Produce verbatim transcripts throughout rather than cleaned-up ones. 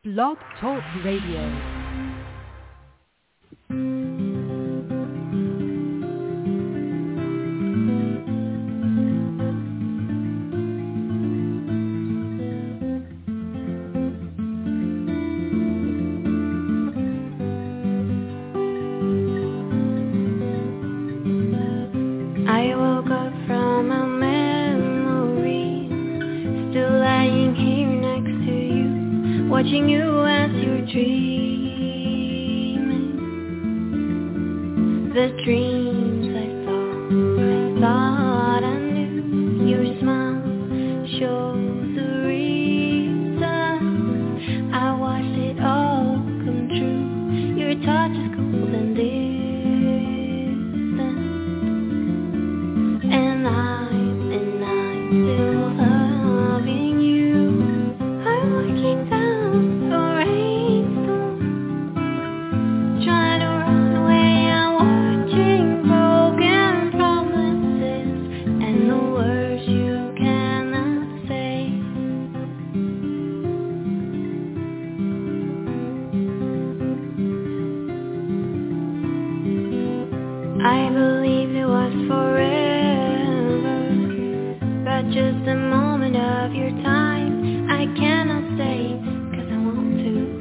Blog Talk Radio. Watching you as you're dreaming, the dreams I saw, I thought I knew. Your smile shows the reason I watched it all come true. Your touch is cold and distant, and I'm, and I'm still loving you. I'm looking down just a moment of your time. I cannot stay, cause I want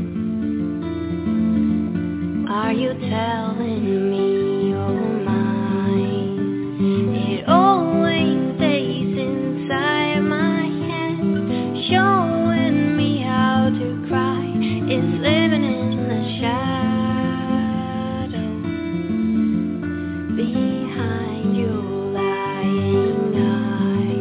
to. Are you telling me you're mine? It always stays inside my head, showing me how to cry. It's living in the shadow behind you lying eyes.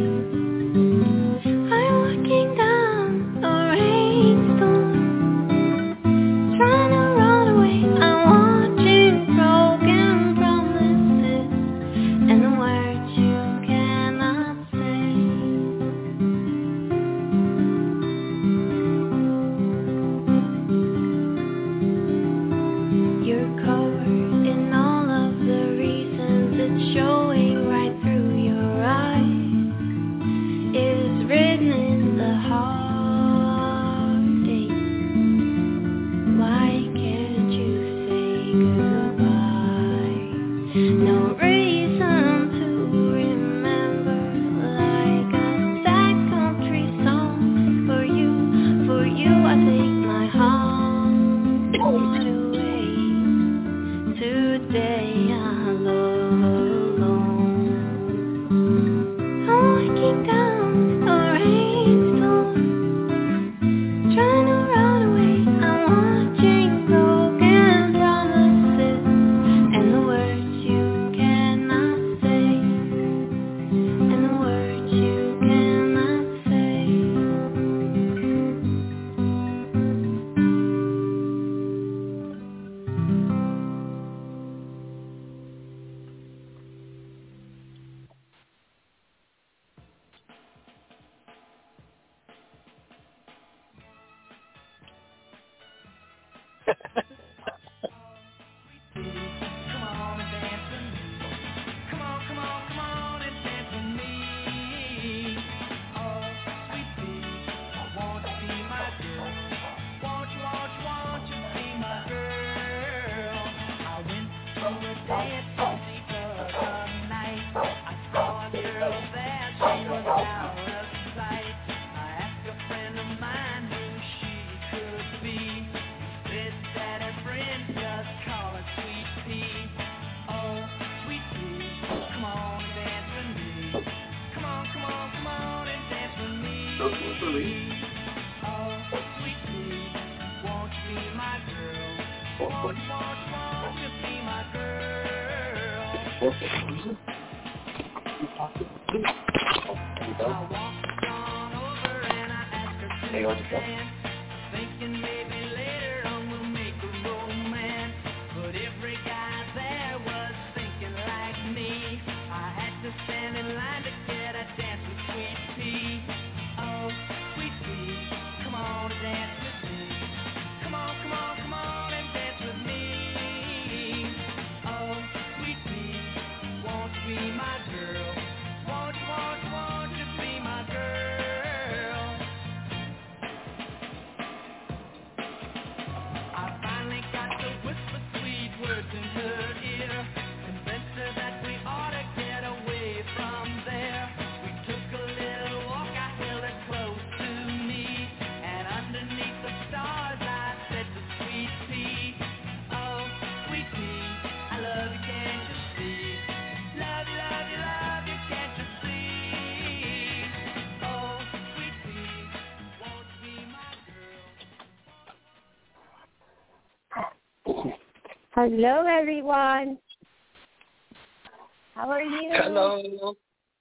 Hello, everyone. How are you? Hello.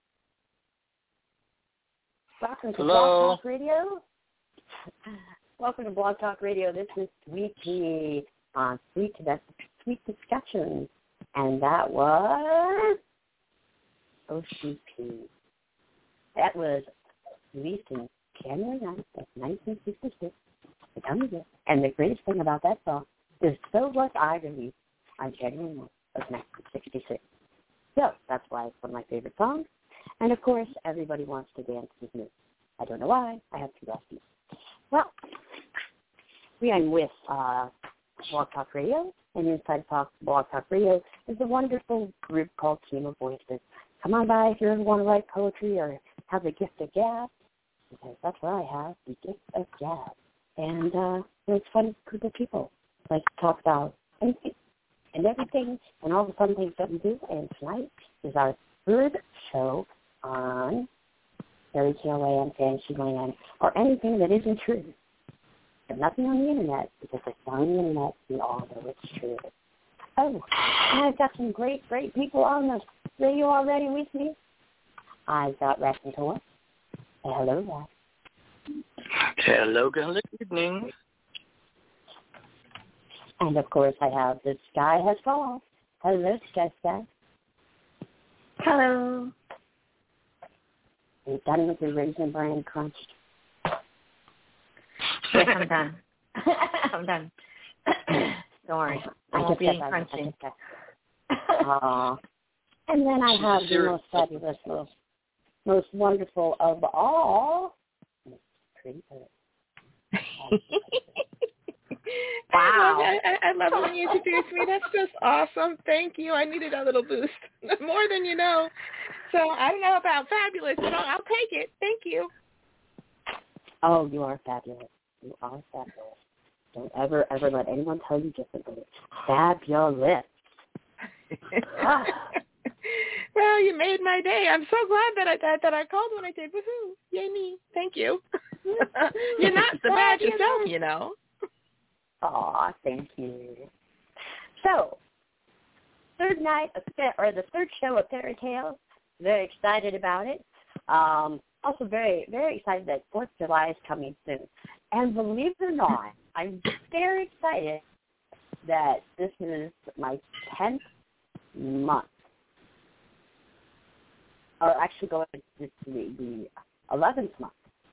Welcome to Hello. Blog Talk Radio. Welcome to Blog Talk Radio. This is Sweet Tea on Sweet, Sweet Discussions. And that was O C P. That was released in January ninth of nineteen sixty-six. And the greatest thing about that song is so was I released on January ninth of nineteen sixty-six. So that's why it's one of my favorite songs. And, of course, everybody wants to dance with me. I don't know why. I have two besties. Well, we are with uh, Blog Talk Radio, and inside Talk, Blog Talk Radio is a wonderful group called Team of Voices. Come on by if you ever want to write poetry or have the gift of gab, because that's what I have, the gift of gab. And uh, it's a fun group of people. Like to talk about anything and everything and all the fun things that we do. And tonight is our third show on Fairy Tale Land, Fantasyland, or anything that isn't true. But nothing on the Internet, because it's on the Internet, we all know it's true. Oh, and I've got some great, great people on the radio already with me. I've got Raconteur. Hello, Rac. Hello, good evening. And, of course, I have The Sky Has Fallen. Hello, Sky Sky. Hello. Are you done with your Raisin Bran Crunch? Yes, I'm done. I'm done. Don't worry. I won't be crunchy. Aww. And then I have the most fabulous, most, most wonderful of all, Pretty Bird. Wow. I love, I, I love it when you introduce me. That's just awesome. Thank you. I needed a little boost. More than you know. So I don't know about fabulous, but I'll, I'll take it. Thank you. Oh, you are fabulous. You are fabulous. Don't ever, ever let anyone tell you differently. Fabulous. Ah. Well, you made my day. I'm so glad that I that, that I called when I did. Woohoo. Yay me. Thank you. You're not so bad yourself, you know. Aw, thank you. So, third night, of, or the third show of Fairy Tales. Very excited about it. Um, also very, very excited that fourth of July is coming soon. And believe it or not, I'm very excited that this is my tenth month. Or actually going to the, the eleventh month.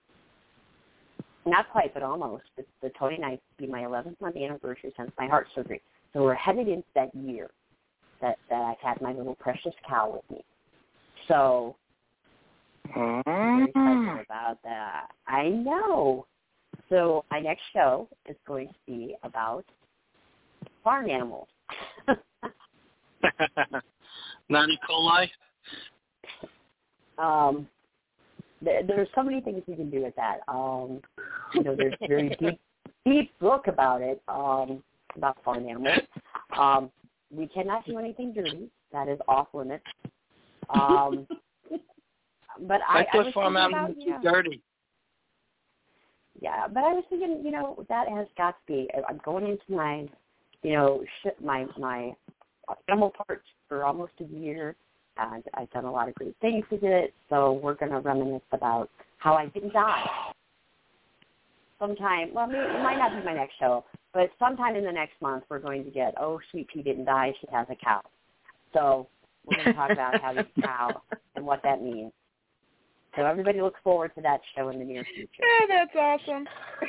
Not quite, but almost. It's the twenty-ninth will be my eleventh month anniversary since my heart surgery. So we're headed into that year that, that I've had my little precious cow with me. So I'm very excited about that. I know. So my next show is going to be about farm animals. Not E. coli? Um, there, there's so many things you can do with that. Um, you know, there's a very deep, deep book about it, um, about farm animals. Um, we cannot do anything dirty. That is off limits. Um, but I, I I was farm thinking animals about, you know, too dirty. Yeah, but I was thinking, you know, that has got to be. I'm going into my, you know, sh- my my animal parts for almost a year, and I've done a lot of great things with it. So we're going to reminisce about how I didn't die. Sometime, well, maybe, it might not be my next show, but sometime in the next month we're going to get, oh, Sweet Pea didn't die, she has a cow. So we're going to talk about having a cow and what that means. So everybody looks forward to that show in the near future. Yeah, that's awesome.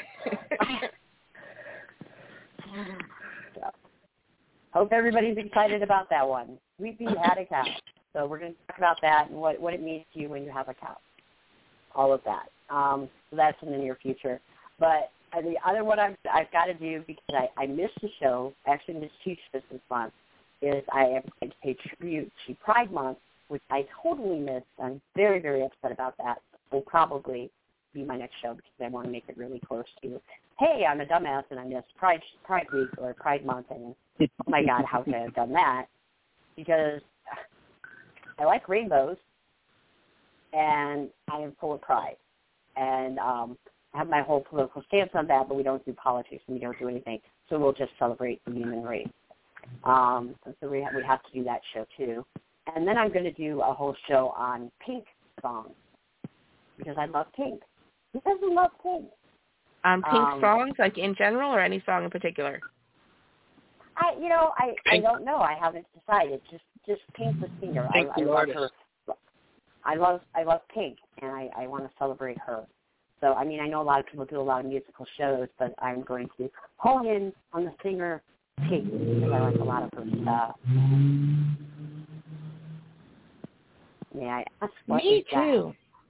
So, hope everybody's excited about that one. Sweet Pea had a cow. So we're going to talk about that and what, what it means to you when you have a cow. All of that. Um, so that's in the near future. But uh, the other one I've, I've got to do, because I, I missed the show, actually missed two shows this month, is I am going to pay tribute to Pride Month, which I totally missed. I'm very, very upset about that. Will probably be my next show because I want to make it really close to, hey, I'm a dumbass and I missed Pride Pride Week or Pride Month, and oh my God, how could I have done that? Because I like rainbows, and I am full of pride. And um, I have my whole political stance on that, but we don't do politics and we don't do anything. So we'll just celebrate the human race. Um, so we have, we have to do that show too. And then I'm going to do a whole show on Pink songs because I love Pink. Who doesn't love Pink? Um, Pink Um, songs, like in general, or any song in particular? I, you know, I, I don't know. I haven't decided. Just, just Pink the singer. Pink I, I the love artist. her. I love, I love Pink, and I, I want to celebrate her. So, I mean, I know a lot of people do a lot of musical shows, but I'm going to hone in on the singer Pink because I like a lot of her stuff. May I ask what Me is that? too.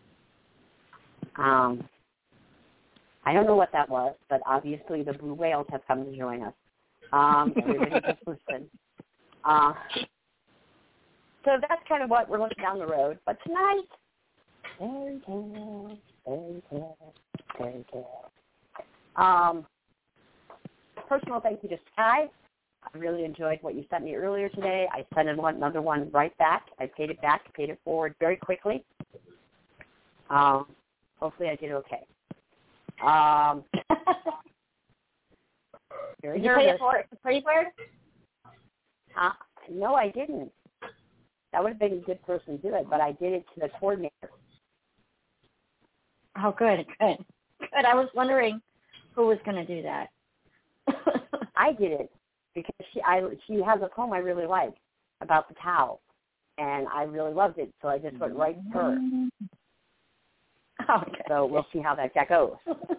Um, I don't know what that was, but obviously the blue whales have come to join us. Um, everybody just listen. Uh, so that's kind of what we're looking down the road. But tonight, fairy tale, fairy tale, fairy tale. Um, personal thank you to Sky. I really enjoyed what you sent me earlier today. I sent in one, another one right back. I paid it back, paid it forward very quickly. Um, hopefully I did okay. Um, very Did you pay nervous. it for it? Pay for it? Uh, no, I didn't. That would have been a good person to do it, but I did it to the coordinator. Oh, good, good. Good. I was wondering who was going to do that. I did it because she I she has a poem I really like about the towel, and I really loved it, so I just went right to her. Okay. So we'll see how that, that goes.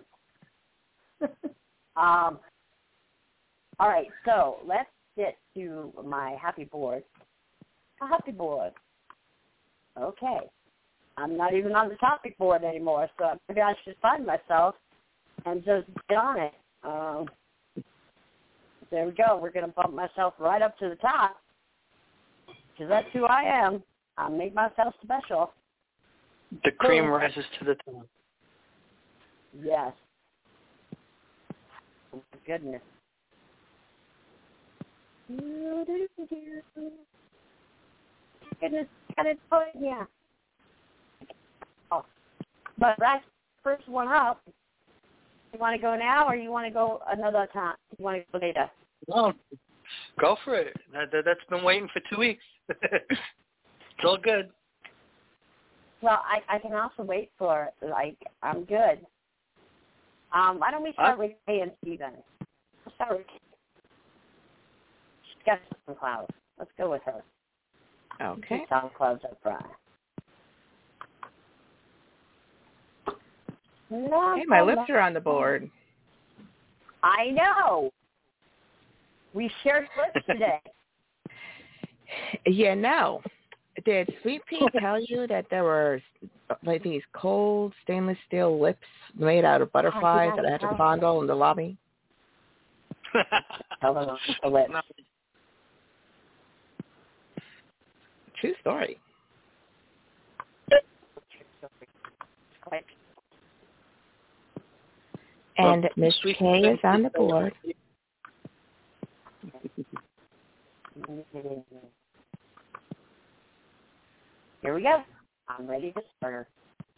um. All right, so let's get to my happy board. A happy board. Okay. I'm not even on the topic board anymore, so maybe I should find myself and just get on it. Um, there we go. We're going to bump myself right up to the top because that's who I am. I make myself special. The cream rises to the top. Yes. Oh, my goodness. Goodness, got it put yeah. Oh, but that's first one up. You want to go now, or you want to go another time? You want to go later? No, go for it. That, that, that's been waiting for two weeks. It's all good. Well, I, I can also wait for like I'm good. Um, why don't we start huh? with Kay and Steven? Let's start with Kay. She's got some clouds. Let's go with her. Okay. Some clouds up front. Hey, my lips are on the board. I know. We shared lips today. Yeah, no. Did Sweet Pea tell you that there were like these cold stainless steel lips made out of butterflies oh, that I had to tell fondle in the lobby? Tell them the lips. True story. And Miss Kay is on the board. Here we go. I'm ready to start.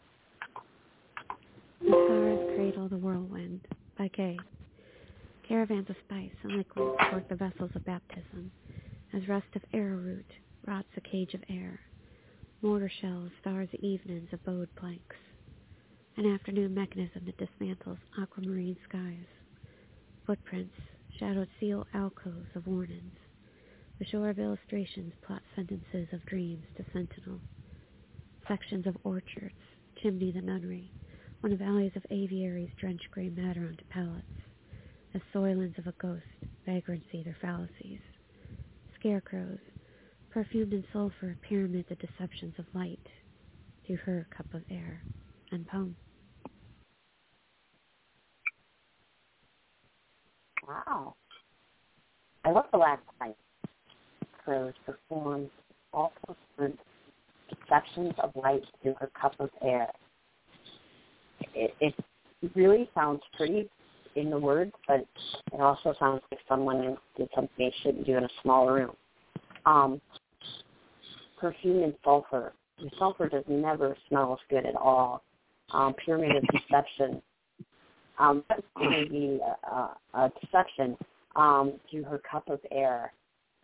The stars cradle the whirlwind by Kay. Caravans of spice and liquid work the vessels of baptism, as rust of arrowroot rots a cage of air. Mortar shells stars evenings of bowed planks. An afternoon mechanism that dismantles aquamarine skies. Footprints, shadowed seal alcoves of warnings. The shore of illustrations plot sentences of dreams to sentinel. Sections of orchards chimney the nunnery, when the valleys of aviaries drench gray matter onto pallets, as soilings of a ghost vagrancy their fallacies. Scarecrows, perfumed in sulfur, pyramid the deceptions of light, to her cup of air, and poem. Wow. I love the last night. Crows performed all percent deceptions of light through her cup of air. It, it really sounds pretty in the words, but it also sounds like someone did something they shouldn't do in a small room. Um, perfume and sulfur. The sulfur does never smells good at all. Um, pyramid of deception. Um, maybe a, a, a deception um, to her cup of air.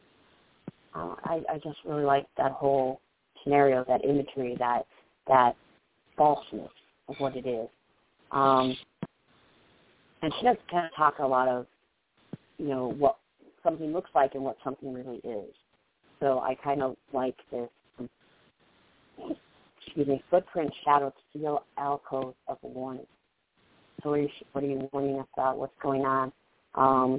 uh, I, I just really like that whole scenario, that imagery, that that falseness of what it is. Um, and she does kind of talk a lot of, you know, what something looks like and what something really is. So I kind of like this, excuse me, footprint, shadow, steel alcove of a warning. So what are you, what are you warning us about? What's going on? Um,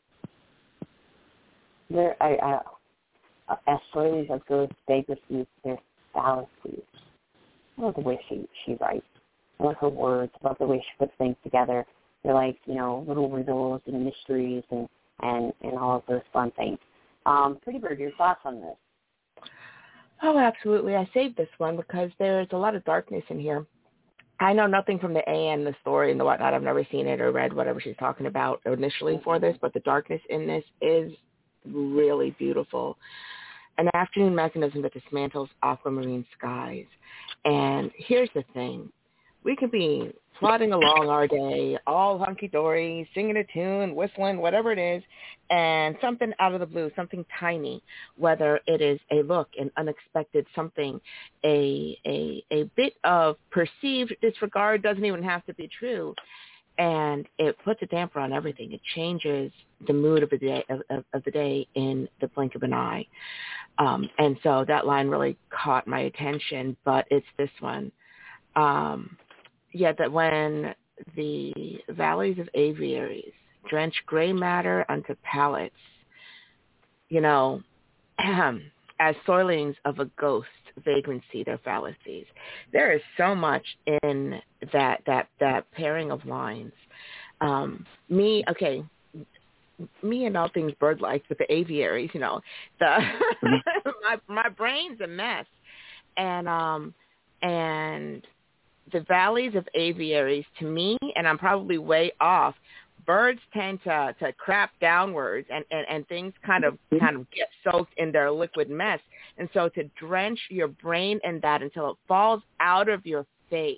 there, I, I, uh, as stories of ghosts, vagrancies, there's fallacies. I love the way she, she writes. I love her words. I love the way she puts things together. They're like, you know, little riddles and mysteries and, and, and all of those fun things. Um, Pretty Bird, your thoughts on this? Oh, absolutely. I saved this one because there's a lot of darkness in here. I know nothing from the A and the story and the whatnot. I've never seen it or read whatever she's talking about initially for this, but the darkness in this is really beautiful. An afternoon mechanism that dismantles aquamarine skies. And here's the thing. We could be plodding along our day, all hunky-dory, singing a tune, whistling, whatever it is, and something out of the blue, something tiny, whether it is a look, an unexpected something, a a a bit of perceived disregard, doesn't even have to be true, and it puts a damper on everything. It changes the mood of the day, of, of, of the day in the blink of an eye. Um, and so that line really caught my attention, but it's this one. Um, yeah, that when the valleys of aviaries drench gray matter onto pallets, you know, as soilings of a ghost, vagrancy, their fallacies. There is so much in that that that pairing of lines. Um, me, okay, me and all things bird-like with the aviaries, you know, the my my brain's a mess, and um and. The valleys of aviaries, to me, and I'm probably way off, birds tend to, to crap downwards and, and, and things kind of kind of get soaked in their liquid mess. And so to drench your brain in that until it falls out of your face,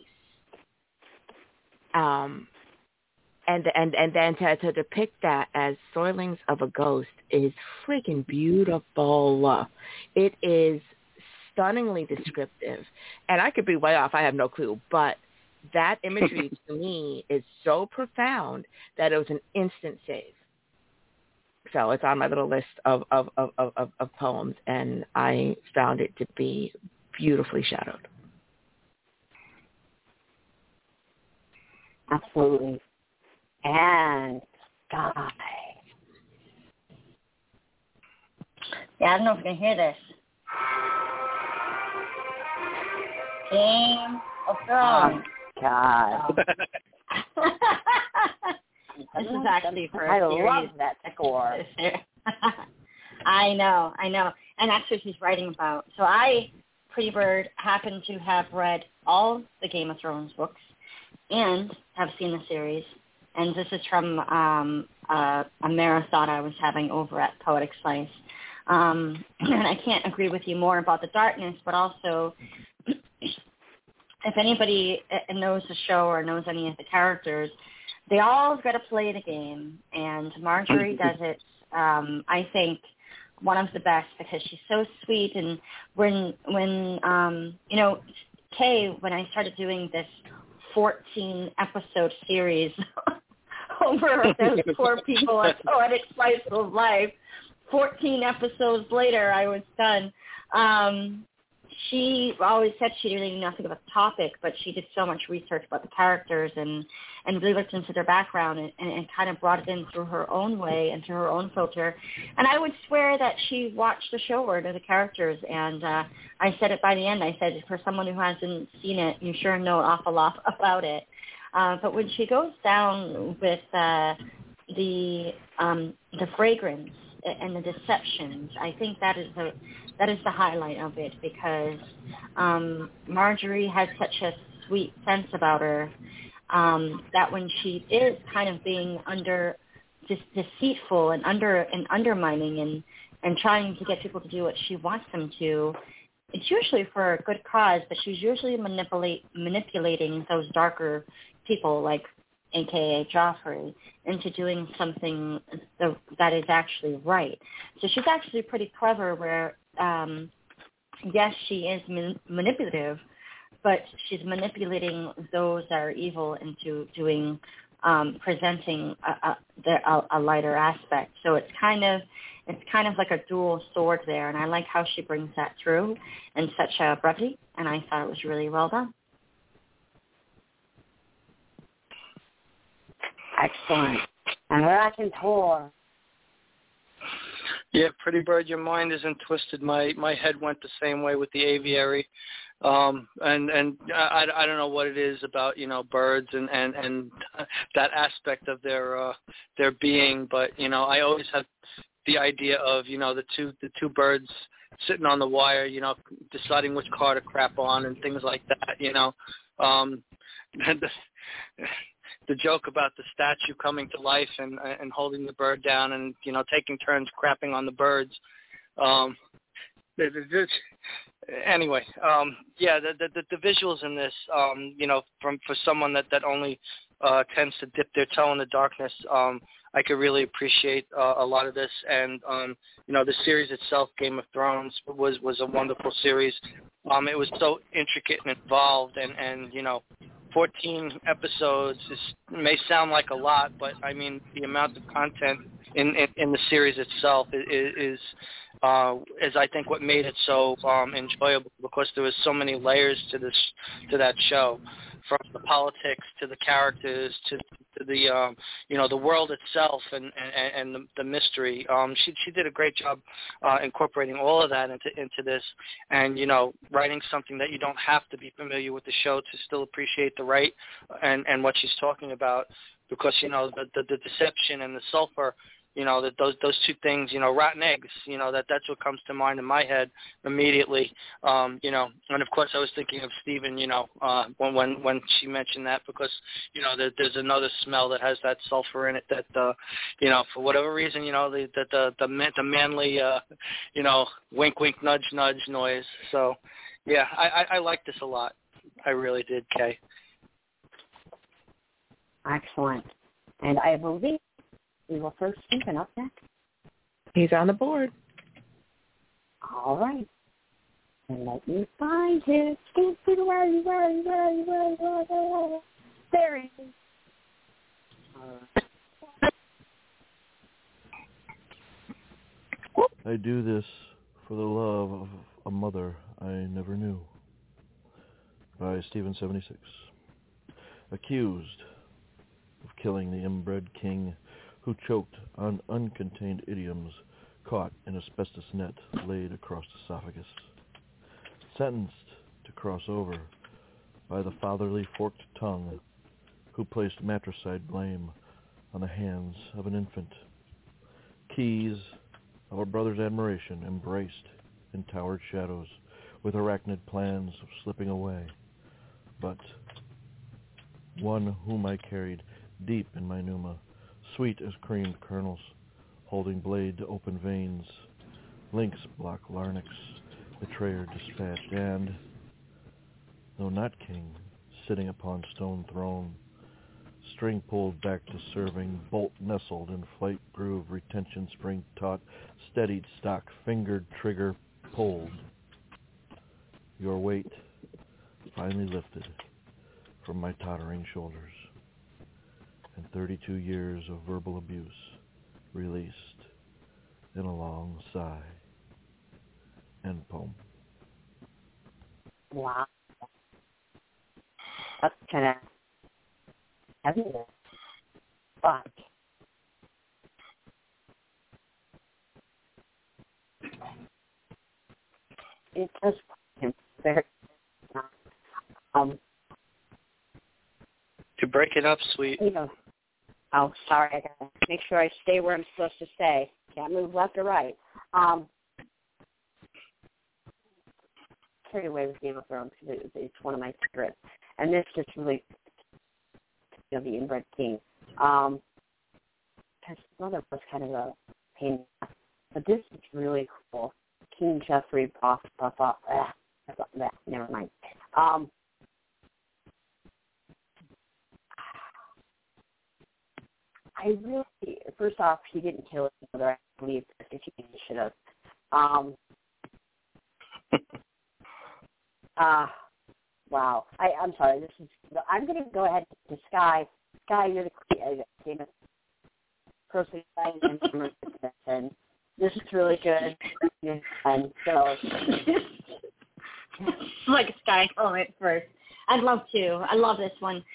um, and and and then to, to depict that as soilings of a ghost is freaking beautiful. It is stunningly descriptive, and I could be way off. I have no clue, but that imagery to me is so profound that it was an instant save. So it's on my little list of of, of, of, of poems, and I found it to be beautifully shadowed. Absolutely. And Sky. Yeah, I don't know if you can hear this. Game of Thrones. Oh, God. This is actually for I a series. love that score. I know, I know. And that's what she's writing about. So I, Pretty Bird, happen to have read all the Game of Thrones books and have seen the series. And this is from um, uh, a marathon I was having over at Poetic Slice. Um, and I can't agree with you more about the darkness, but also if anybody knows the show or knows any of the characters, they all got to play the game, and Marjorie does it, um, I think, one of the best because she's so sweet. And when, when um, you know, Kay, when I started doing this fourteen-episode series over those poor people at Poetic Slice of Life, fourteen episodes later, I was done. Um, she always said she didn't know nothing about the topic, but she did so much research about the characters and, and really looked into their background and, and, and kind of brought it in through her own way and through her own filter. And I would swear that she watched the show or the characters. And uh, I said it by the end. I said, for someone who hasn't seen it, you sure know an awful lot about it. Uh, but when she goes down with uh, the um, the fragrance and the deceptions, I think that is the that is the highlight of it because um, Marjorie has such a sweet sense about her um, that when she is kind of being under just deceitful and under and undermining and, and trying to get people to do what she wants them to, it's usually for a good cause, but she's usually manipulate manipulating those darker people like a k a. Joffrey, into doing something the, that is actually right. So she's actually pretty clever where, um, yes, she is man- manipulative, but she's manipulating those that are evil into doing, um, presenting a, a, a, a lighter aspect. So it's kind of it's kind of like a dual sword there, and I like how she brings that through in such a brevity, and I thought it was really well done. Excellent. And Raconteur. Yeah, Pretty Bird, your mind isn't twisted. My my head went the same way with the aviary. Um, and and I, I don't know what it is about, you know, birds and, and, and that aspect of their uh, their being, but, you know, I always have the idea of, you know, the two the two birds sitting on the wire, you know, deciding which car to crap on and things like that, you know. Um, and the, the joke about the statue coming to life and and holding the bird down and, you know, taking turns crapping on the birds. Um, Anyway, um, yeah, the, the the visuals in this, um, you know, from for someone that that only uh, tends to dip their toe in the darkness, um, I could really appreciate uh, a lot of this. And um, you know, the series itself, Game of Thrones, was was a wonderful series. Um, it was so intricate and involved, and and you know, fourteen episodes is, may sound like a lot, but I mean, the amount of content in in, in the series itself is. is Uh, is I think what made it so um, enjoyable, because there was so many layers to this to that show, from the politics to the characters to, to the um, you know the world itself and and, and the, the mystery. Um, she she did a great job uh, incorporating all of that into into this, and you know writing something that you don't have to be familiar with the show to still appreciate the right and and what she's talking about, because you know the the, the deception and the sulfur. You know, that those those two things, you know, rotten eggs, you know, that that's what comes to mind in my head immediately. Um, you know, and of course I was thinking of Stephen, you know, uh, when when when she mentioned that, because, you know, there, there's another smell that has that sulfur in it that, uh, you know, for whatever reason, you know, the the the, the, man, the manly, uh, you know, wink wink nudge nudge noise. So, yeah, I, I, I like this a lot. I really did, Kay. Excellent. And I believe we will throw Stephen up next. He's on the board. All right. And let me find him. Stephen, where are you, where are you, where are you, where are you, where are you, where are you? There he is. All right. I do this for the love of a mother I never knew. By Stephen seventy-six. Accused of killing the inbred king who choked on uncontained idioms caught in asbestos net laid across esophagus. Sentenced to cross over by the fatherly forked tongue who placed matricide blame on the hands of an infant. Keys of a brother's admiration embraced in towered shadows with arachnid plans of slipping away, but one whom I carried deep in my pneuma, sweet as creamed kernels, holding blade to open veins, lynx block larynx, betrayer dispatched, and, though not king, sitting upon stone throne, string pulled back to serving, bolt nestled in flight groove, retention spring taut, steadied stock, fingered trigger pulled. Your weight finally lifted from my tottering shoulders, and thirty-two years of verbal abuse released in a long sigh. End poem. Wow. That's kind of heavy, but it does very um To break it up, sweet. you know. Oh, sorry, I gotta make sure I stay where I'm supposed to stay. Can't move left or right. Um, carried away with Game of Thrones because it's one of my favorites, and this just really, you know, the inbred king. Um, his mother was kind of a pain, but this is really cool. King Jeffrey, off, off, off. Ah, never mind. Um, I really, first off, he didn't kill his mother. I believe if he should have. Um, uh, wow. I, I'm sorry. This is. I'm going to go ahead to Sky. Sky, you're the uh, famous person, and this is really good. And so, like Sky comment first. I'd love to. I love this one.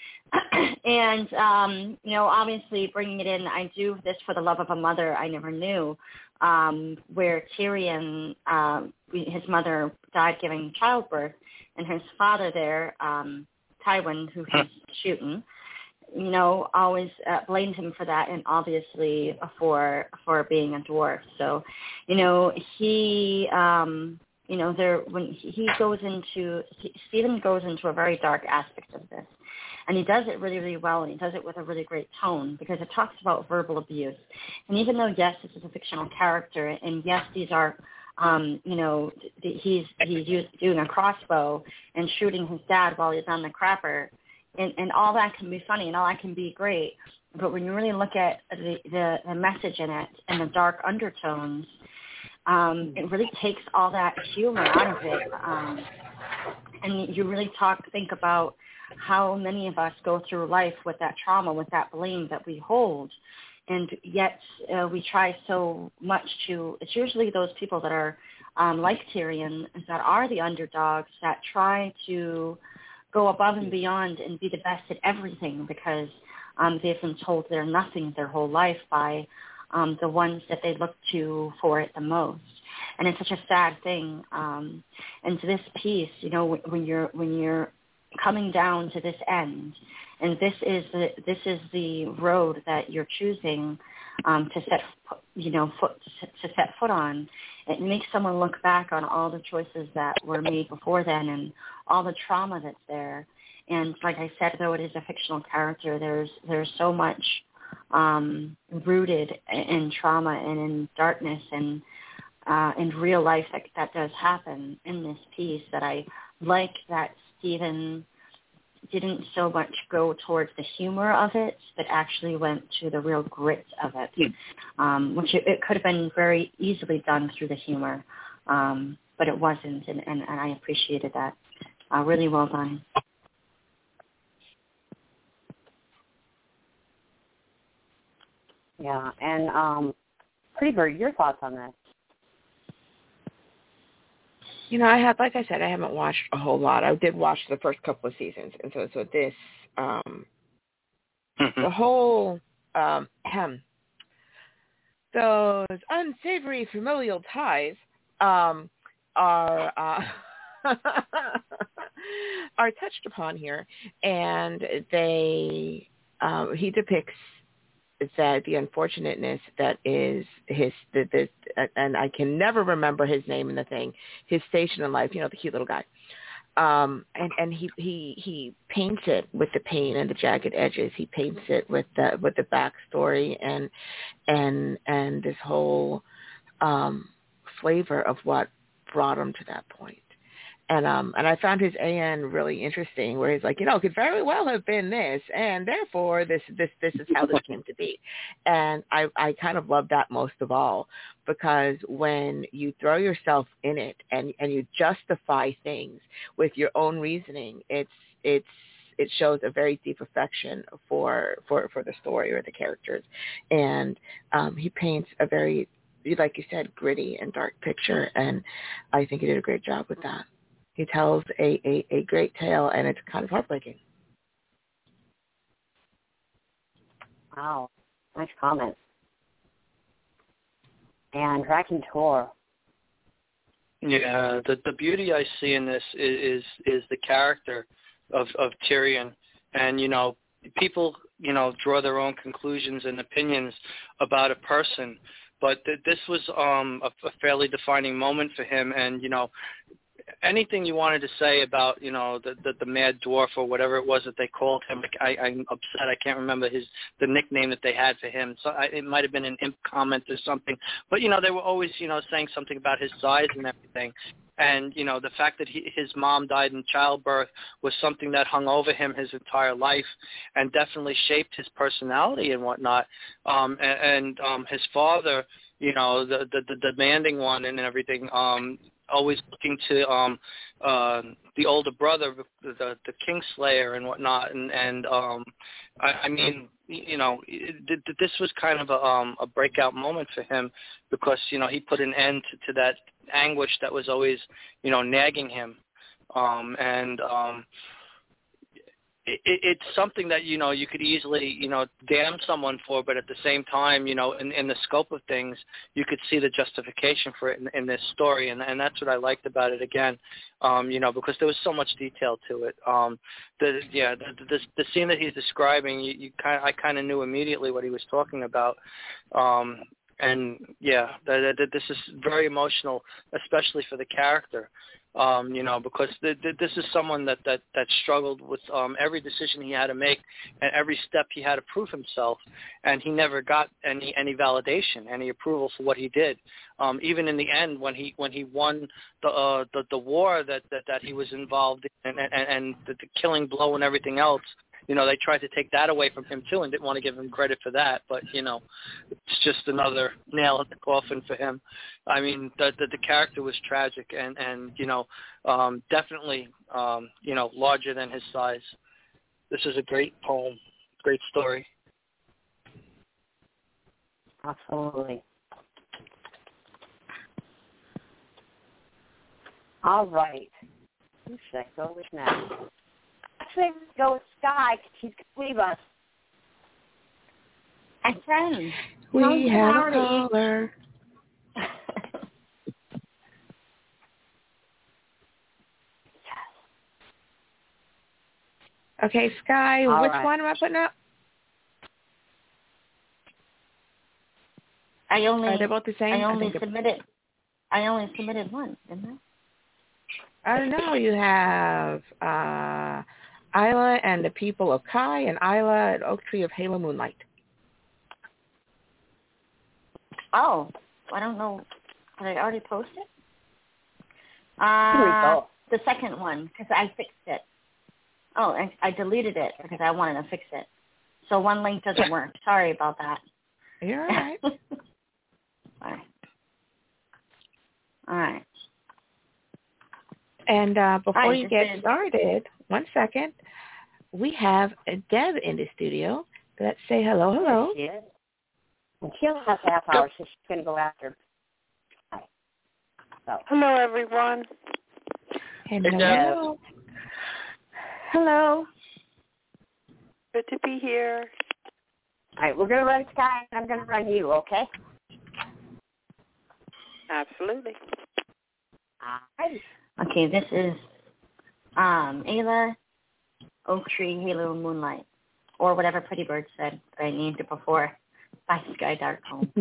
And, um, you know, obviously bringing it in, I do this for the love of a mother I never knew, um, where Tyrion, um, his mother died giving childbirth, and his father there, um, Tywin, who he's shooting, you know, always uh, blamed him for that, and obviously for for being a dwarf. So, you know, he... Um, You know, there when he goes into, he, Stephen goes into a very dark aspect of this, and he does it really, really well, and he does it with a really great tone because it talks about verbal abuse. And even though, yes, this is a fictional character, and yes, these are, um, you know, he's he's used, doing a crossbow and shooting his dad while he's on the crapper, and, and all that can be funny and all that can be great. But when you really look at the, the, the message in it and the dark undertones, Um, it really takes all that humor out of it, um, and you really talk, think about how many of us go through life with that trauma, with that blame that we hold, and yet uh, we try so much to. It's usually those people that are um, like Tyrion, that are the underdogs, that try to go above and beyond and be the best at everything because um, they've been told they're nothing their whole life by Um, the ones that they look to for it the most, and it's such a sad thing. Um, and to this piece, you know, when you're when you're coming down to this end, and this is the this is the road that you're choosing um, to set, you know, foot to set foot on. It makes someone look back on all the choices that were made before then, and all the trauma that's there. And like I said, though it is a fictional character, there's there's so much um, rooted in trauma and in darkness and uh, in real life that, that does happen in this piece, that I like that Stephen didn't so much go towards the humor of it, but actually went to the real grit of it, um, which it, it could have been very easily done through the humor, um, but it wasn't, and, and, and I appreciated that. Uh, really well done. Yeah, and um, Pretty Bird, your thoughts on this? You know, I have, like I said, I haven't watched a whole lot. I did watch the first couple of seasons, and so so this, um, the whole, um, those unsavory familial ties um, are uh, are touched upon here, and they um, he depicts that the unfortunateness that is his, the, the, and I can never remember his name in the thing, his station in life, you know, the cute little guy. Um, and, and he, he, he paints it with the pain and the jagged edges. He paints it with the, with the backstory and, and, and this whole, um, flavor of what brought him to that point. And um and I found his A N really interesting, where he's like, you know, it could very well have been this, and therefore this this this is how this came to be. And I I kind of love that most of all, because when you throw yourself in it and and you justify things with your own reasoning, it's it's it shows a very deep affection for for for the story or the characters. And um he paints a very, like you said, gritty and dark picture, and I think he did a great job with that. He tells a, a, a great tale, and it's kind of heartbreaking. Wow. Nice comment. And Draken Tor. Yeah, the the beauty I see in this is is, is the character of, of Tyrion. And, you know, people, you know, draw their own conclusions and opinions about a person. But th- this was um, a, a fairly defining moment for him. And, you know, anything you wanted to say about, you know, the, the the Mad Dwarf or whatever it was that they called him, I, I'm upset I can't remember his the nickname that they had for him. So I, it might have been an imp comment or something. But, you know, they were always, you know, saying something about his size and everything. And, you know, the fact that he, his mom died in childbirth was something that hung over him his entire life and definitely shaped his personality and whatnot. Um, and and um, his father, you know, the, the, the demanding one and everything, um, always looking to um, uh, the older brother, the, the Kingslayer and whatnot. And, and um, I, I mean, you know, it, this was kind of a, um, a breakout moment for him because, you know, he put an end to, to that anguish that was always, you know, nagging him. Um, and um, it, it's something that, you know, you could easily, you know, damn someone for, but at the same time, you know, in, in the scope of things, you could see the justification for it in, in this story. And, and that's what I liked about it again, um, you know, because there was so much detail to it. Um, the, yeah, the, the, the scene that he's describing, you, you kind I kind of knew immediately what he was talking about. Um, and yeah, the, the, this is very emotional, especially for the character. Um, you know, because th- th- this is someone that, that, that struggled with um, every decision he had to make and every step he had to prove himself, and he never got any, any validation, any approval for what he did. Um, even in the end, when he when he won the uh, the, the war that, that, that he was involved in, and, and, and the, the killing blow and everything else, you know, they tried to take that away from him too and didn't want to give him credit for that. But, you know, it's just another nail in the coffin for him. I mean, the the, the character was tragic and, and you know, um, definitely, um, you know, larger than his size. This is a great poem, great story. Absolutely. All right. Who should I go with now? Actually, go with Sky because she's going to leave us. I can. We have a caller. Okay, Sky, All which right. one am I putting up? I only. Are they both the same? I only I submitted. I only submitted one, didn't I? I don't know. You have uh, Isla and the People of Kai, and Isla at Oak Tree of Halo Moonlight. Oh, I don't know. Did I already post it? Uh, the second one, because I fixed it. Oh, I, I deleted it because I wanted to fix it. So one link doesn't work. Sorry about that. You're all right. all right. All right. And uh, before Hi, you get is... started, one second, we have Deb in the studio. Let's say hello, hello. She is. And she only has a half hour, so she's going to go after. Hi. So. Hello, everyone. Hello. Hello. Good to be here. All right, we're going to run Sky, and I'm going to run you, okay? Absolutely. All right. Okay, this is um, Ayla, Oak Tree, Halo, Moonlight, or whatever Pretty Bird said, but I named it before, by Sky Darkholme.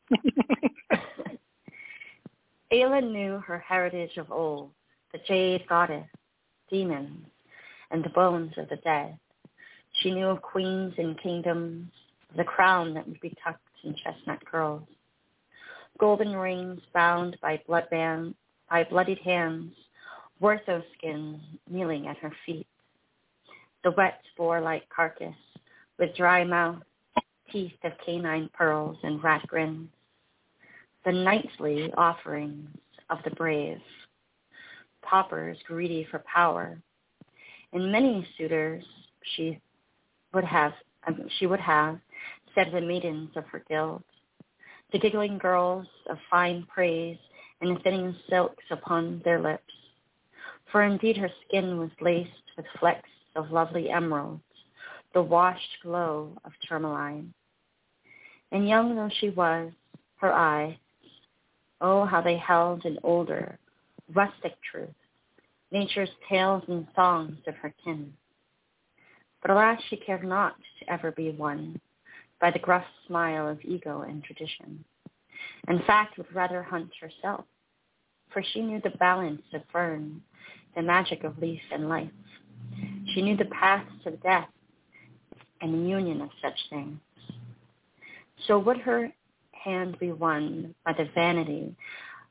Ayla knew her heritage of old, the jade goddess, demons, and the bones of the dead. She knew of queens and kingdoms, the crown that would be tucked in chestnut curls, golden rings bound by blood band, by bloodied hands, Wortho skins kneeling at her feet, the wet spore-like carcass with dry mouth, teeth of canine pearls and rat grins, the nightly offerings of the brave, paupers greedy for power, and many suitors she would have, um, she would have, said the maidens of her guild, the giggling girls of fine praise and thinning silks upon their lips. For indeed her skin was laced with flecks of lovely emeralds, the washed glow of tourmaline. And young though she was, her eyes, oh, how they held an older, rustic truth, nature's tales and songs of her kin. But alas, she cared not to ever be won by the gruff smile of ego and tradition. In fact, would rather hunt herself, for she knew the balance of fern, the magic of leaf and life. She knew the paths of death and the union of such things. So would her hand be won by the vanity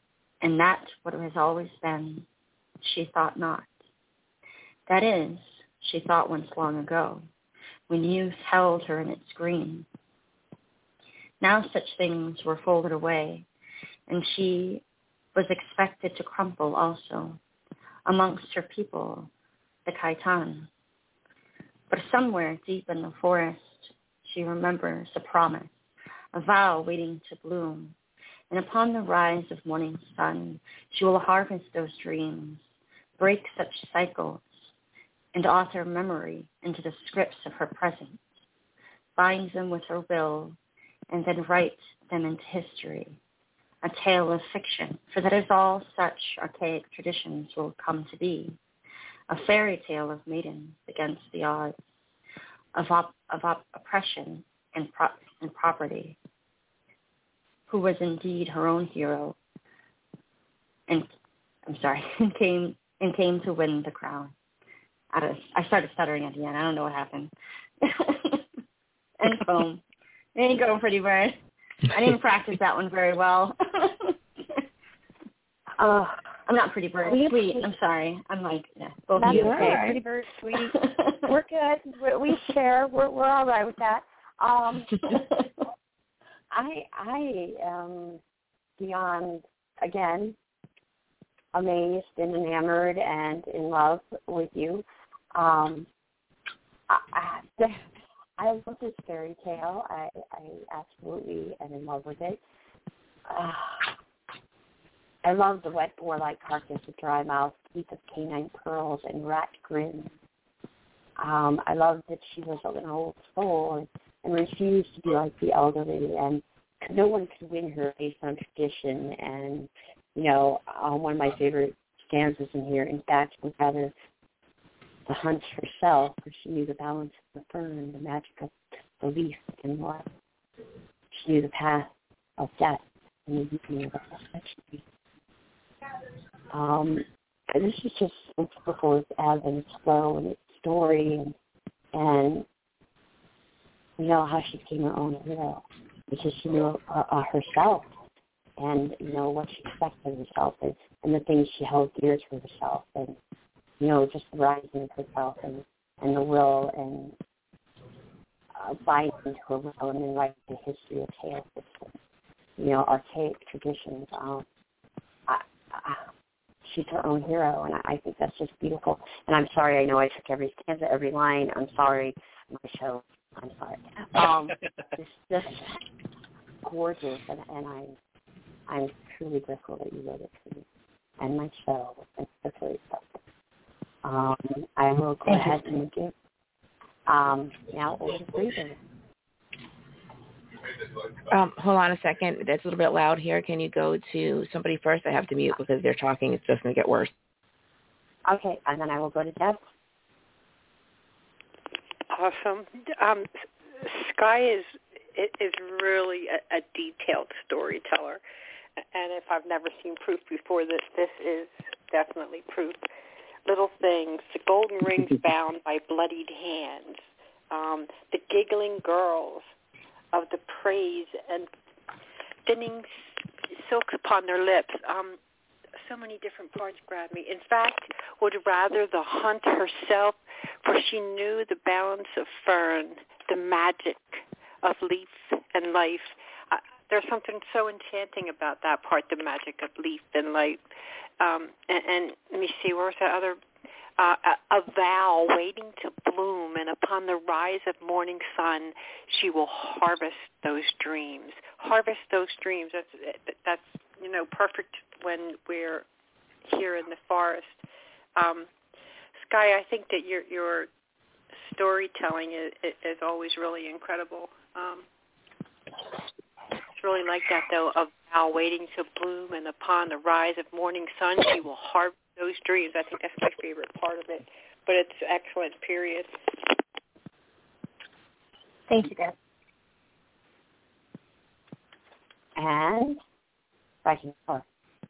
and that what it has always been, she thought not. That is, she thought once long ago, when youth held her in its green. Now such things were folded away, and she was expected to crumple also amongst her people, the Khaitan. But somewhere deep in the forest, she remembers a promise, a vow waiting to bloom, and upon the rise of morning sun, she will harvest those dreams, break such cycles, and author memory into the scripts of her present, bind them with her will, and then write them into history, a tale of fiction, for that is all such archaic traditions will come to be, a fairy tale of maidens against the odds, of, op- of op- oppression and, pro- and property, who was indeed her own hero, and I'm sorry, and came and came to win the crown. I, just, I started stuttering at the end. I don't know what happened. And boom. There you go, Pretty Bird. I didn't practice that one very well. uh, I'm not Pretty Bird. Sweet. sweet. I'm sorry. I'm like, yeah, both That's of you. okay. Right. Pretty Bird, sweet. We're good. We, we share. We're we're all right with that. Um, I I am beyond, again, amazed and enamored and in love with you. Um, I, I, I love this fairy tale. I, I absolutely am in love with it. Uh, I love the wet boar-like carcass with dry mouth, teeth of canine pearls, and rat grins. Um, I love that she was an old soul and, and refused to be like the elderly, and no one could win her based on tradition. And, you know, um, one of my favorite stanzas in here, in fact, was rather the hunt herself, where she knew the balance of the fern, the magic of the leaf and life. She knew the path of death and the weeping of the century. Um, and this is just so beautiful. It's ebb and it's flow and it's story, and, and you know how she became her own hero because she knew uh, uh, herself, and you know what she expected of herself, and, and the things she held dear to herself, and you know, just the rising of herself and, and the will and uh, binding to her will and then writing the history of tales, you know, archaic traditions. Um, I, I, she's her own hero, and I, I think that's just beautiful. And I'm sorry, I know I took every stanza, every line. I'm sorry, my show. I'm sorry. Um, it's just gorgeous, and, and I'm, I'm truly grateful that you wrote it for me. And my show, it's really special. Um, I will go Thank ahead you. and give um, now over to Freezer. Um, hold on a second. That's a little bit loud here. Can you go to somebody first? I have to mute because they're talking. It's just going to get worse. Okay, and then I will go to Deb. Awesome. Um, Sky is is really a, a detailed storyteller, and if I've never seen proof before, this this is definitely proof. Little things, the golden rings bound by bloodied hands, um, the giggling girls of the praise and thinning silk upon their lips. Um, so many different parts grabbed me. In fact, would rather the hunt herself, for she knew the balance of fern, the magic of leaf and life. Uh, there's something so enchanting about that part, the magic of leaf and life. Um, and, and let me see, where's that other, uh, a, a vow waiting to bloom, and upon the rise of morning sun, she will harvest those dreams. Harvest those dreams. That's, that's you know, perfect when we're here in the forest. Um, Sky, I think that your your storytelling is, is always really incredible. Um, it's really like that, though, of now waiting to bloom, and upon the rise of morning sun, she will harvest those dreams. I think that's my favorite part of it, but it's excellent, period. Thank you, Deb. And Viking Four.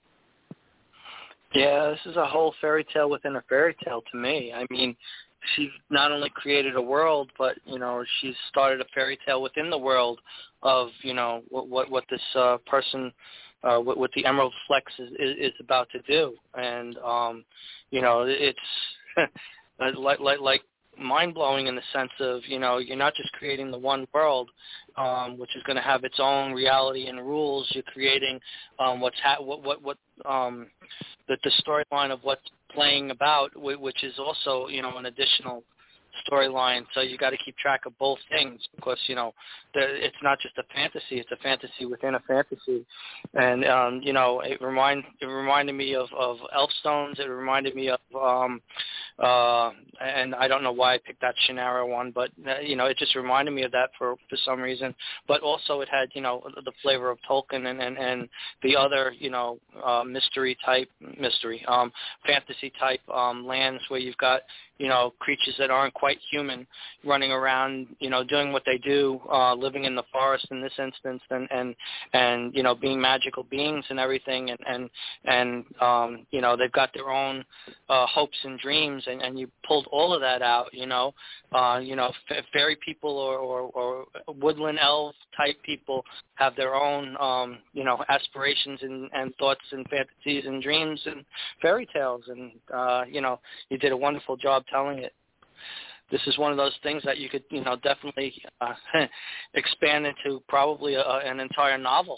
Yeah, this is a whole fairy tale within a fairy tale to me. I mean, she not only created a world, but, you know, she's started a fairy tale within the world of, you know, what what, what this uh, person uh, what, what the Emerald Flex is, is, is about to do. And, um, you know, it's like, like, like mind-blowing in the sense of, you know, you're not just creating the one world, um, which is going to have its own reality and rules. You're creating um, what's ha- what what, what um, the, the storyline of what's playing about, which is also, you know, an additional storyline. So you got to keep track of both things because, you know, the, it's not just a fantasy; it's a fantasy within a fantasy. And um, you know, it remind it reminded me of of Elfstones. It reminded me of um, uh, and I don't know why I picked that Shannara one, but uh, you know, it just reminded me of that for for some reason. But also, it had, you know, the flavor of Tolkien and and, and the other, you know, uh, mystery type mystery um, fantasy type um, lands where you've got, you know, creatures that aren't quite human running around, you know, doing what they do, uh, living in the forest in this instance, and, and, and, you know, being magical beings and everything. And, and, and um, you know, they've got their own uh, hopes and dreams, and, and you pulled all of that out, you know. Uh, you know, f- fairy people or, or, or woodland elf type people have their own, um, you know, aspirations and, and thoughts and fantasies and dreams and fairy tales. And, uh, you know, you did a wonderful job telling it. This is one of those things that you could, you know, definitely uh, expand into probably a, an entire novel.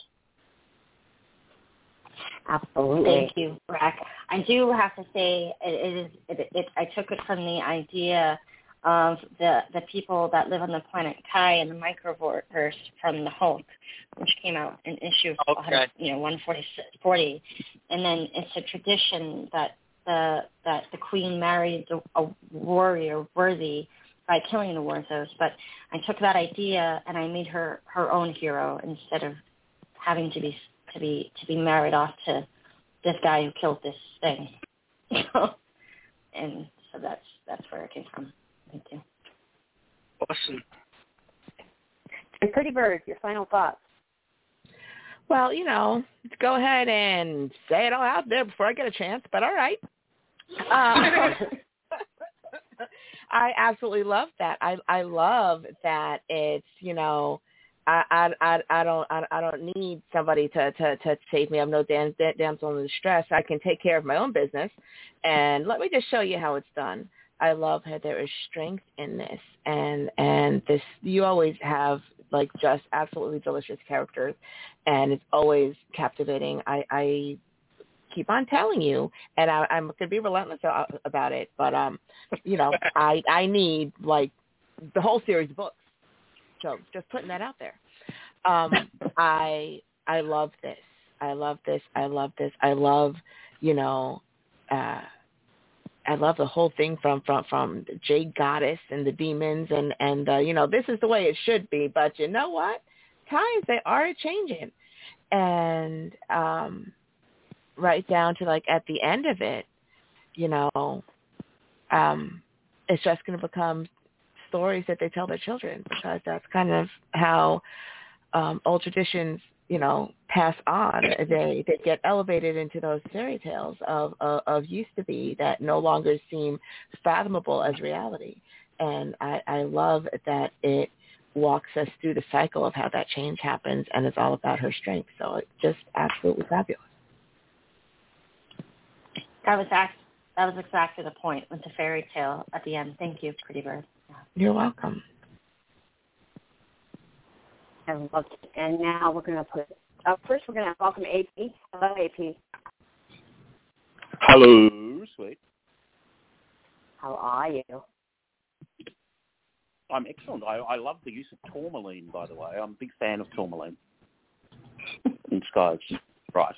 Absolutely. Thank you, Brack. I do have to say it, it is. It, it, I took it from the idea of the the people that live on the planet Kai and the microverse from the Hulk, which came out in issue okay. you know one forty, and then it's a tradition that the that the queen married a warrior worthy by killing the Warzos. But I took that idea and I made her her own hero instead of having to be to be to be married off to this guy who killed this thing. And so that's that's where it came from. Thank you. Awesome. And Pretty Bird, your final thoughts. Well, you know, go ahead and say it all out there before I get a chance, but all right. Um, I absolutely love that. I I love that it's, you know, I I I, I don't I, I don't need somebody to, to, to save me. I'm no damn damsel in distress. I can take care of my own business, and let me just show you how it's done. I love how there is strength in this, and and this you always have like just absolutely delicious characters, and it's always captivating. I. I keep on telling you, and I, I'm going to be relentless about it, but, um, you know, I, I need, like, the whole series of books. So just putting that out there. Um, I I love this. I love this. I love this. I love, you know, uh, I love the whole thing from, from, from Jade Goddess and the demons, and, and uh, you know, this is the way it should be, but you know what? Times, they are changing. And, um, right down to like at the end of it, you know, um, it's just going to become stories that they tell their children, because that's kind of how um, old traditions, you know, pass on. They they get elevated into those fairy tales of, of of used to be that no longer seem fathomable as reality. And I, I love that it walks us through the cycle of how that change happens, and it's all about her strength. So it's just absolutely fabulous. That was act, that was exactly the point with the fairy tale at the end. Thank you, Pretty Bird. Yeah. You're welcome. I love it. And now we're going to put up first. We're going to welcome A P. Hello, A P. Hello, sweet. How are you? I'm excellent. I, I love the use of tourmaline, by the way. I'm a big fan of tourmaline in Sky's right.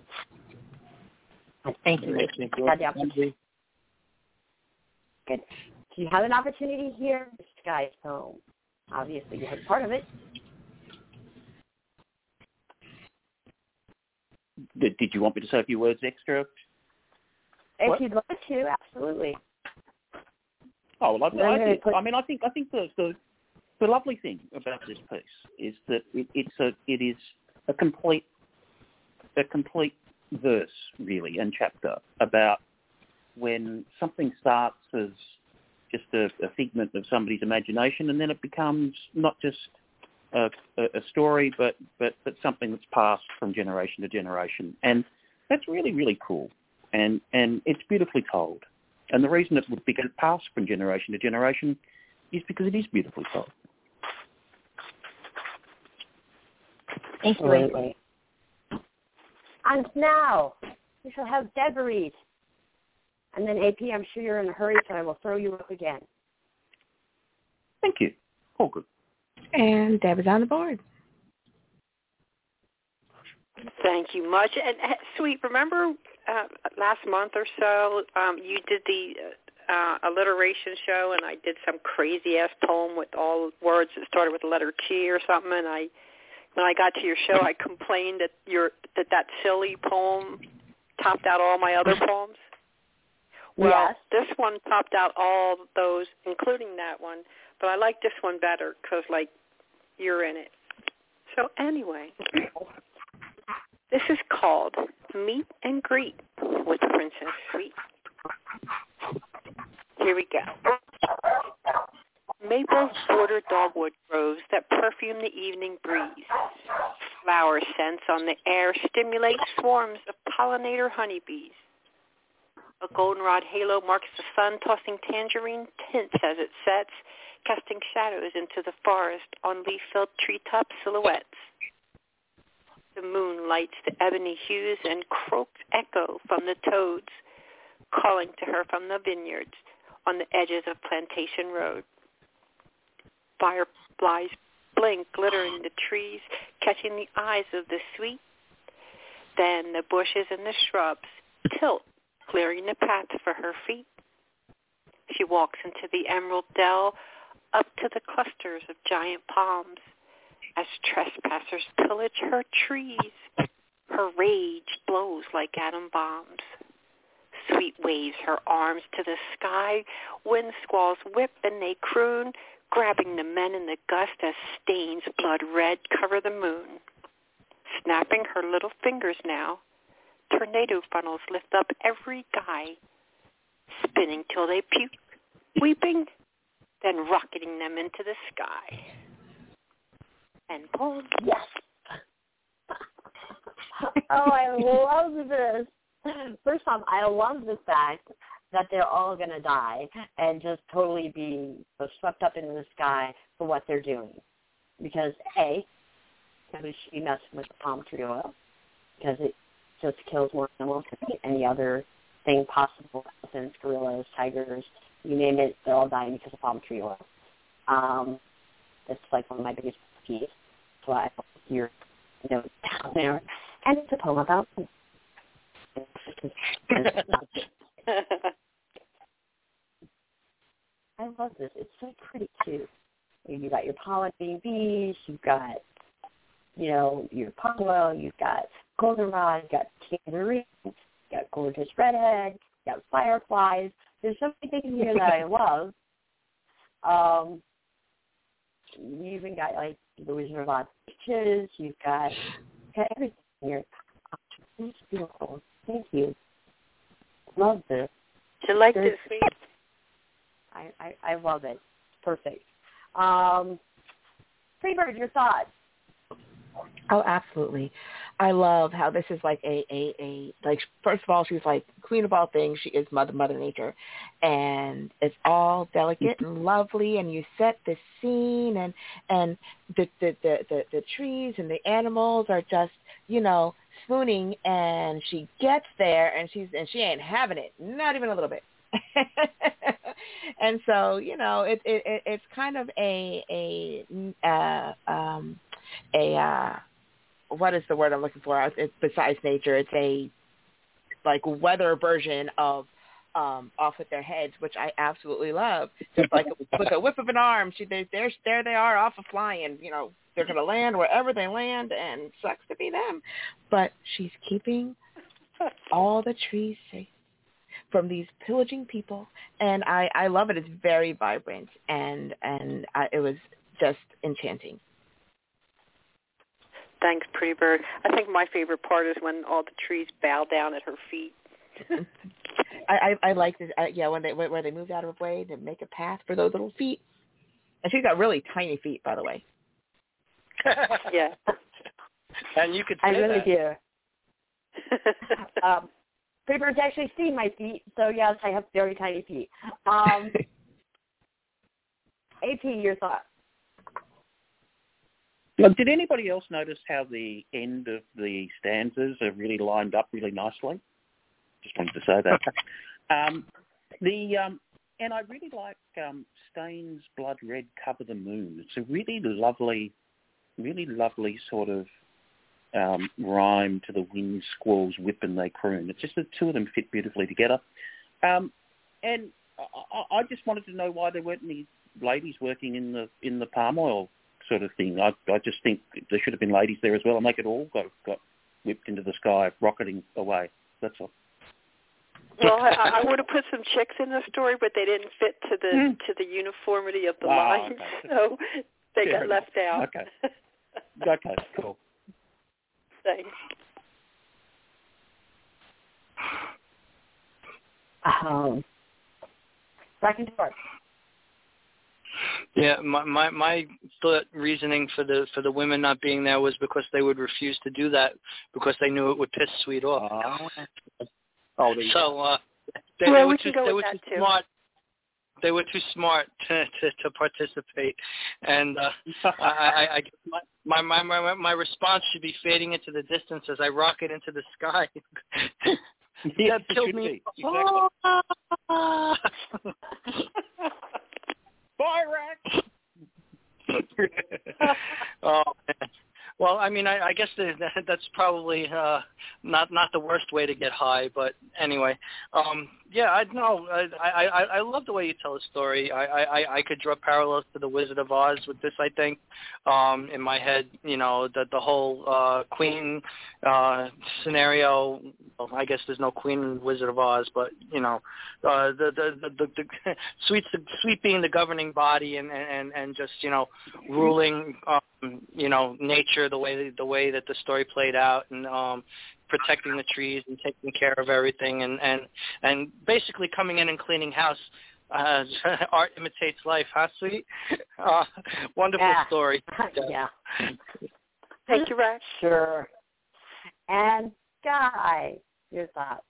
Thank you. Thank you. Had the opportunity. Good. So you had an opportunity here, Sky's home. Obviously, you had part of it. Did, did you want me to say a few words extra? If What? you'd like to, absolutely. Oh well, I, I, think, put... I mean, I think I think the, the the lovely thing about this piece is that it, it's a it is a complete a complete verse, really, and chapter about when something starts as just a, a figment of somebody's imagination, and then it becomes not just a, a story, but, but but something that's passed from generation to generation, and that's really really cool, and and it's beautifully told. And the reason it would be passed from generation to generation is because it is beautifully told. Thank you. Absolutely. And now we shall have Deb read. And then A P, I'm sure you're in a hurry, so I will throw you up again. Thank you. All good. And Deb is on the board. Thank you much. And uh, Sweet, remember uh, last month or so, um, you did the uh, alliteration show, and I did some crazy-ass poem with all words that started with the letter T or something, and I, when I got to your show, I complained that your that, that silly poem topped out all my other poems. Well, yes. This one topped out all those, including that one, but I like this one better because, like, you're in it. So anyway, this is called Meet and Greet with Princess Sweet. Here we go. Maple bordered dogwood groves that perfume the evening breeze. Flower scents on the air stimulate swarms of pollinator honeybees. A goldenrod halo marks the sun, tossing tangerine tints as it sets, casting shadows into the forest on leaf-filled treetop silhouettes. The moon lights the ebony hues and croaks echo from the toads, calling to her from the vineyards on the edges of Plantation Road. Fireflies blink, glittering the trees, catching the eyes of the sweet. Then the bushes and the shrubs tilt, clearing the path for her feet. She walks into the emerald dell, up to the clusters of giant palms. As trespassers pillage her trees, her rage blows like atom bombs. Sweet waves her arms to the sky, wind squalls whip and they croon, grabbing the men in the gust as stains blood red cover the moon. Snapping her little fingers now, tornado funnels lift up every guy, spinning till they puke, weeping, then rocketing them into the sky. And poem. Yes. Oh, I love this. First off, I love the fact that they're all going to die and just totally be swept up into the sky for what they're doing. Because, A, we should be messing with the palm tree oil because it just kills more animals than any other thing possible. Elephants, gorillas, tigers, you name it, they're all dying because of palm tree oil. Um, that's like one of my biggest peeves. So I put your note down there. And it's a poem about me. I love this. It's so pretty, too. You got your pollinating bees, you've got, you know, your palm oil, you've got goldenrod, you've got tangerine, you've got gorgeous redhead, you've got fireflies. There's so many things here that I love. Um, you even got, like, the Wizard of Oz pictures. You've got, got everything here. It's beautiful. Thank you. Love this. You like this, Sweet? I, I, I love it. Perfect. Um, Freebird, your thoughts? Oh, absolutely. I love how this is like a, a, a, like, first of all, she's like queen of all things. She is Mother, Mother Nature. And it's all delicate and lovely, and you set the scene, and, and the, the, the, the, the trees and the animals are just, you know, swooning, and she gets there, and she's, and she ain't having it, not even a little bit. And so, you know, it, it, it's kind of a, a, uh, um, a, uh, what is the word I'm looking for? It's besides nature. It's a like weather version of um, Off with Their Heads, which I absolutely love. Just like with a whip of an arm, she they there there they are off of flying. You know, they're gonna land wherever they land, and sucks to be them. But she's keeping all the trees safe from these pillaging people, and I, I love it. It's very vibrant, and and I, it was just enchanting. Thanks, Pretty Bird. I think my favorite part is when all the trees bow down at her feet. I, I, I like this. Uh, yeah, when they where they moved out of her way to make a path for those little feet, and she's got really tiny feet, by the way. Yeah. And you could say I really that. do. um, pretty birds actually see my feet, so yes, I have very tiny feet. Um, A P, your thoughts? Well, did anybody else notice how the end of the stanzas are really lined up really nicely? Just wanted to say that. um, the um, and I really like um, Stain's Blood Red Cover the Moon. It's a really lovely, really lovely sort of um, rhyme to the wind squalls whip and they croon. It's just the two of them fit beautifully together. Um, and I, I just wanted to know why there weren't any ladies working in the in the palm oil sort of thing. I, I just think there should have been ladies there as well, and they could all got got whipped into the sky, rocketing away. That's all. Well, I, I would have put some chicks in the story, but they didn't fit to the mm. to the uniformity of the oh, lines, okay. so they Fair got enough. left out. Okay. Okay. Cool. Thanks. Um, second part. Yeah, my, my my thought reasoning for the for the women not being there was because they would refuse to do that because they knew it would piss Sweet off. Oh, oh so uh, they, well, they were we too, can go they with were that too too. smart. They were too smart to to, to participate, and uh, I, I, I my, my my my response should be fading into the distance as I rocket into the sky. Yes, that killed me. Exactly. Oh. Fire Oh, man. Well, I mean, I, I guess the, that, that's probably uh, not not the worst way to get high, but anyway, um, yeah, I know. I, I I I love the way you tell a story. I, I I could draw parallels to the Wizard of Oz with this. I think um, in my head, you know, the the whole uh, Queen uh, scenario. Well, I guess there's no Queen in Wizard of Oz, but you know, uh, the, the the the the sweet sweet being the governing body and and and just you know ruling. Um, you know, nature, the way the way that the story played out, and um, protecting the trees and taking care of everything, and and, and basically coming in and cleaning house. Uh, art imitates life, huh, Sweet? Uh, wonderful yeah. story. Yeah. Thank you, Rex. Sure. And Guy, your thoughts?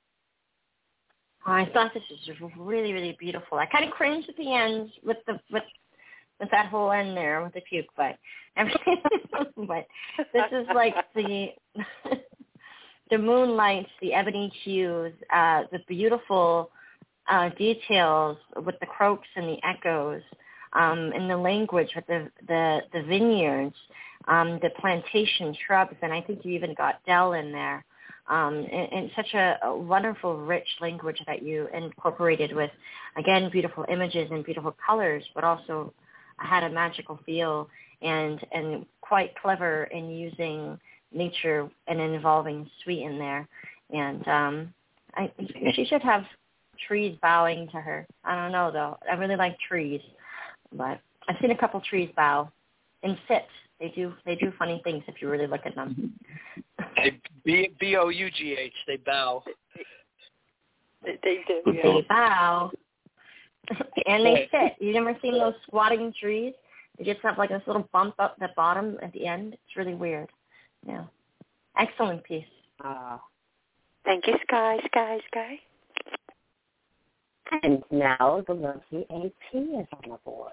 I thought this was really, really beautiful. I kind of cringed at the end with the with. with that whole end there with the puke, but but this is like the the moonlights, the ebony hues, uh, the beautiful uh, details with the croaks and the echoes, um, and the language with the the, the vineyards, um, the plantation shrubs, and I think you even got Dell in there. Um, and, and such a, a wonderful, rich language that you incorporated with, again, beautiful images and beautiful colors, but also had a magical feel and and quite clever in using nature and involving Sweet in there. And um, I she should have trees bowing to her. I don't know though. I really like trees, but I've seen a couple trees bow and sit. They do they do funny things if you really look at them. They B B O U G H. They bow. They, they do. They Yeah. bow. And they sit. You never seen those squatting trees? They just have like this little bump up the bottom at the end. It's really weird. Yeah. Excellent piece. Uh, Thank you, Sky, Sky, Sky. and now the lovely A P is on the board.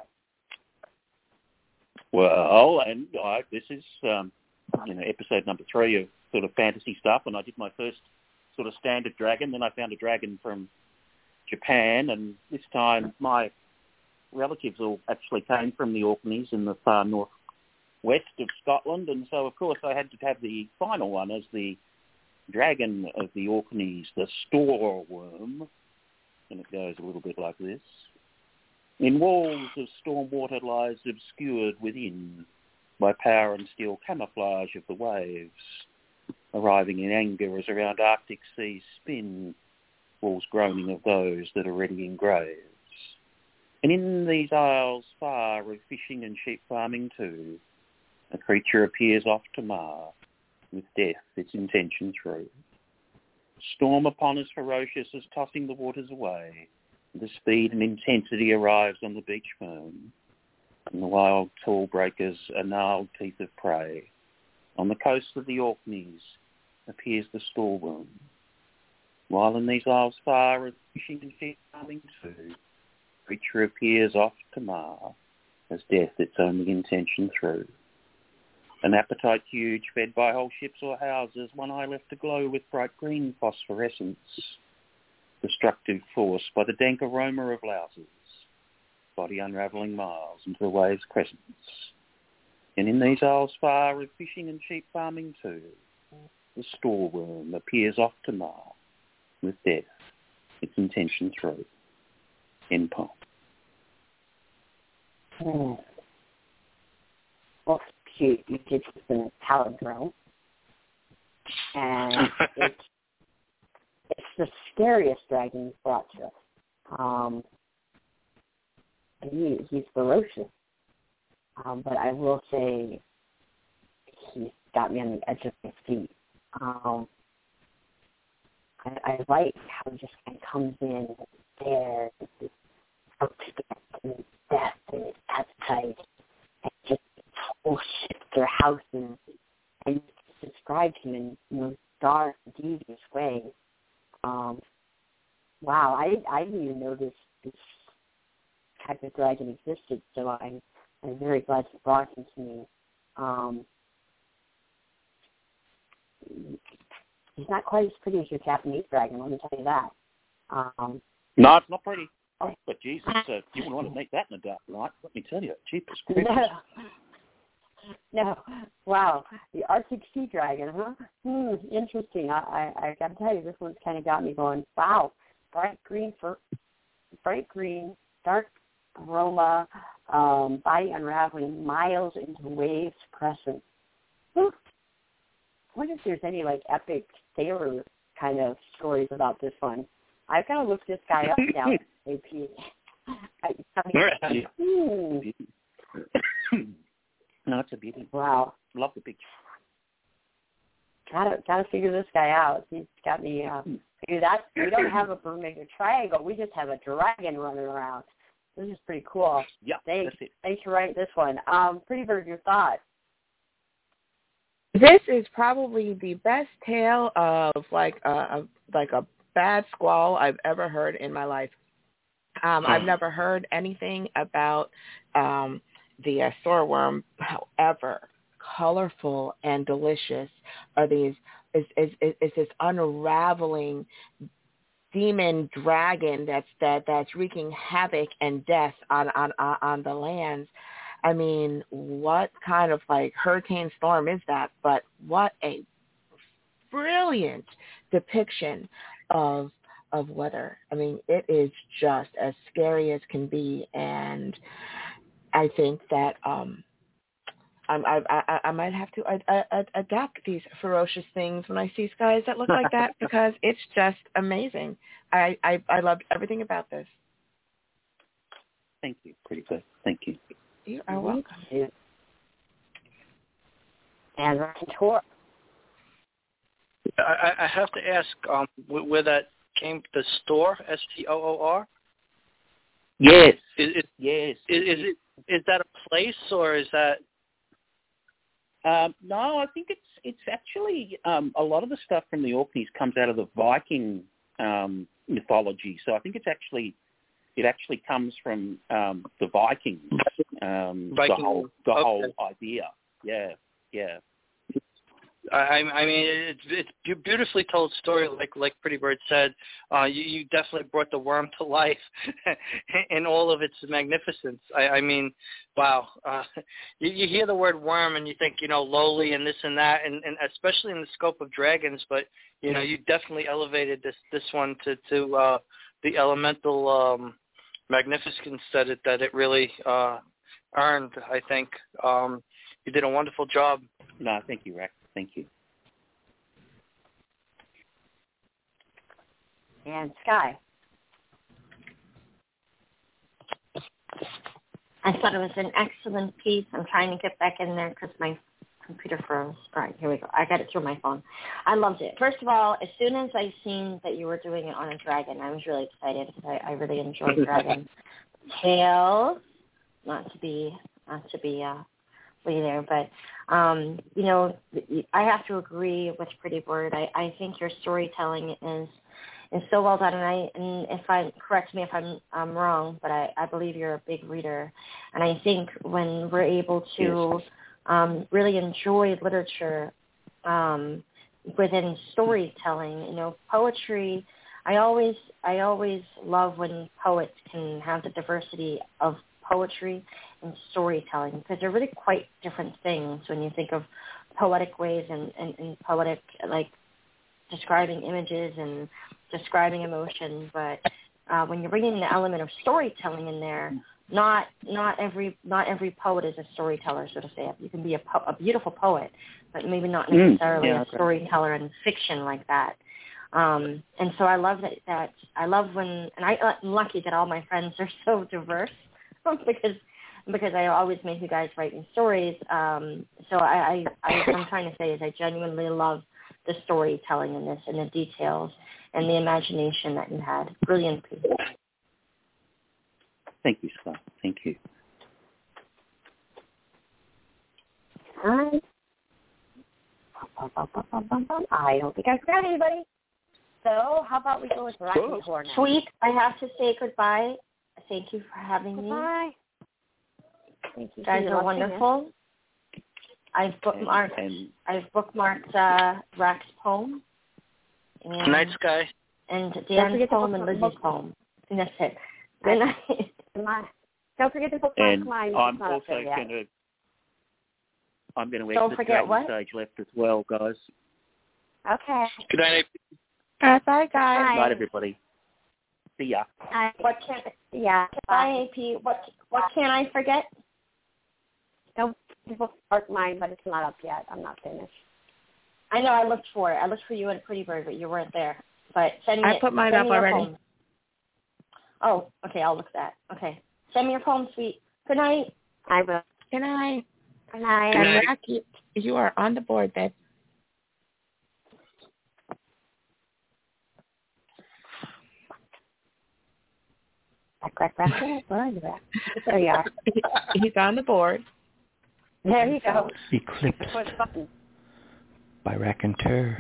Well, and I, this is um, you know episode number three of sort of fantasy stuff, and I did my first sort of standard dragon. Then I found a dragon from Japan, and this time my relatives all actually came from the Orkneys in the far northwest of Scotland, and so of course I had to have the final one as the dragon of the Orkneys, the Storworm, and it goes a little bit like this. In walls of storm water lies obscured within by power and steel camouflage of the waves, arriving in anger as around Arctic seas spin, walls groaning of those that are ready in graves. And in these isles far of fishing and sheep farming too, a creature appears off to mar, with death its intention through. Storm upon us ferocious as tossing the waters away, the speed and intensity arrives on the beach foam. and the wild tall breakers are gnarled teeth of prey. On the coast of the Orkneys appears the storeworm, while in these isles far of fishing and sheep farming too, creature appears oft to mar, as death its only intention through. An appetite huge, fed by whole ships or houses, one eye left aglow with bright green phosphorescence, destructive force by the dank aroma of louses, body unravelling miles into the waves' crescents. And in these isles far of fishing and sheep farming too, the storeworm appears oft to mar, with death its intention through. End poem. Hmm. Well, cute. You did some palindrome. And it's, it's the scariest dragon you've brought to us. Um, he, he's ferocious. Um, but I will say he's got me on the edge of my seat. Um, I, I like how he just kind of comes in there with his outstep and his death and his appetite and just whole ships their houses and described him in you know, dark, devious ways. Um, wow, I, I didn't even know this, this type of dragon existed, so I'm, I'm very glad you brought him to me. Um, he's not quite as pretty as your Japanese dragon, let me tell you that. Um, no, it's not pretty. Oh, but Jesus, uh, you wouldn't want to make that in the dark night. Let me tell you, cheapest creatures. No. no, wow, the Arctic sea dragon, huh? Hmm, interesting. I, I, I got to tell you, this one's kind of got me going. Wow, bright green for bright green, dark aroma, um, body unraveling miles into waves crescent. Whew. I wonder if there's any like epic sailor kind of stories about this one. I've got to look this guy up now. A P. I mean, hmm. No, it's a beauty. Wow. Love the picture. Gotta gotta figure this guy out. He's got me. Uh, figure that we don't have a Bermuda Triangle. We just have a dragon running around. This is pretty cool. Yeah, thanks. That's it. Thanks for writing this one. Um, Pretty Bird, your thoughts? This is probably the best tale of like a, a like a bad squall I've ever heard in my life. Um, I've never heard anything about um, the uh, storeworm. However, colorful and delicious are these. Is is is this unraveling demon dragon that's that that's wreaking havoc and death on on on the lands. I mean, what kind of like hurricane storm is that? But what a brilliant depiction of of weather. I mean, it is just as scary as can be, and I think that um, I'm, I, I I might have to I, I, adapt these ferocious things when I see skies that look like that because it's just amazing. I, I I loved everything about this. Thank you. Pretty good. Thank you. You are welcome. And Raconteur. I, I have to ask um, where that came. The store, S T O O R. Yes. Is it? Yes. Is, is it? Is that a place or is that? Um, no, I think it's it's actually um, a lot of the stuff from the Orkneys comes out of the Viking um, mythology. So I think it's actually it actually comes from um, the Vikings. Um, Viking. The whole the okay. whole idea. Yeah, yeah. I, I mean, it's it's a beautifully told story, like like Pretty Bird said. Uh, you, you definitely brought the worm to life in all of its magnificence. I, I mean, wow. Uh, you, you hear the word worm and you think, you know, lowly and this and that, and, and especially in the scope of dragons. But you know, you definitely elevated this this one to to uh, the elemental um, magnificence that it that it really uh, earned. I think um, you did a wonderful job. No, thank you, Rex. Thank you. And Sky. I thought it was an excellent piece. I'm trying to get back in there because my computer froze. All right, here we go. I got it through my phone. I loved it. First of all, as soon as I seen that you were doing it on a dragon, I was really excited because I, I really enjoy dragon tales. Not to be not to be uh, way there, but um, you know, I have to agree with Pretty Bird. I, I think your storytelling is is so well done, and I and if I correct me if I'm I'm wrong, but I, I believe you're a big reader, and I think when we're able to Yes. um, really enjoy literature um, within storytelling, you know, poetry. I always I always love when poets can have the diversity of poetry and storytelling, because they're really quite different things when you think of poetic ways and, and, and poetic, like describing images and describing emotion. But uh, when you're bringing the element of storytelling in there, not not every not every poet is a storyteller, so to say. You can be a, po- a beautiful poet, but maybe not necessarily Mm, yeah, a storyteller in fiction like that. Um, and so I love that, that I love when, and I, I'm lucky that all my friends are so diverse because because I always make you guys write me stories. Um, so I, I, I, what I'm trying to say is I genuinely love the storytelling in this and the details and the imagination that you had. Brilliant piece. Thank you, Scott. Thank you. Hi. I don't think I forgot anybody. So how about we go with Rocky Horror now? Sweet, I have to say goodbye. Thank you for having Goodbye. me. Thank you. You guys are wonderful. I've bookmarked. And, I've bookmarked uh, Rack's poem. And, Night Sky. And Dan's poem and Lizzie's poem. And that's it. Good night. Don't forget to bookmark and mine. I'm also going to I'm going to exit Don't forget Dragon what? Stage left as well, guys. Okay. Good night. All right, bye, guys. Bye. Night, everybody. See ya. Bye. What can? Yeah. Bye, A P. What What can I forget? Don't bookmark mine, but it's not up yet. I'm not finished. I know. I looked for it. I looked for you at Pretty Bird, but you weren't there. But send me. I put mine send up me your already. poem. Oh, okay. I'll look at that. Okay. Send me your poem, sweet. Good night. I will. Good night. Good night. Good night. And Rack, you, you are on the board, babe. Crack, crack, crack. Where are you at? There you are. He's on the board. There you go. Eclipsed Push button. by raconteur.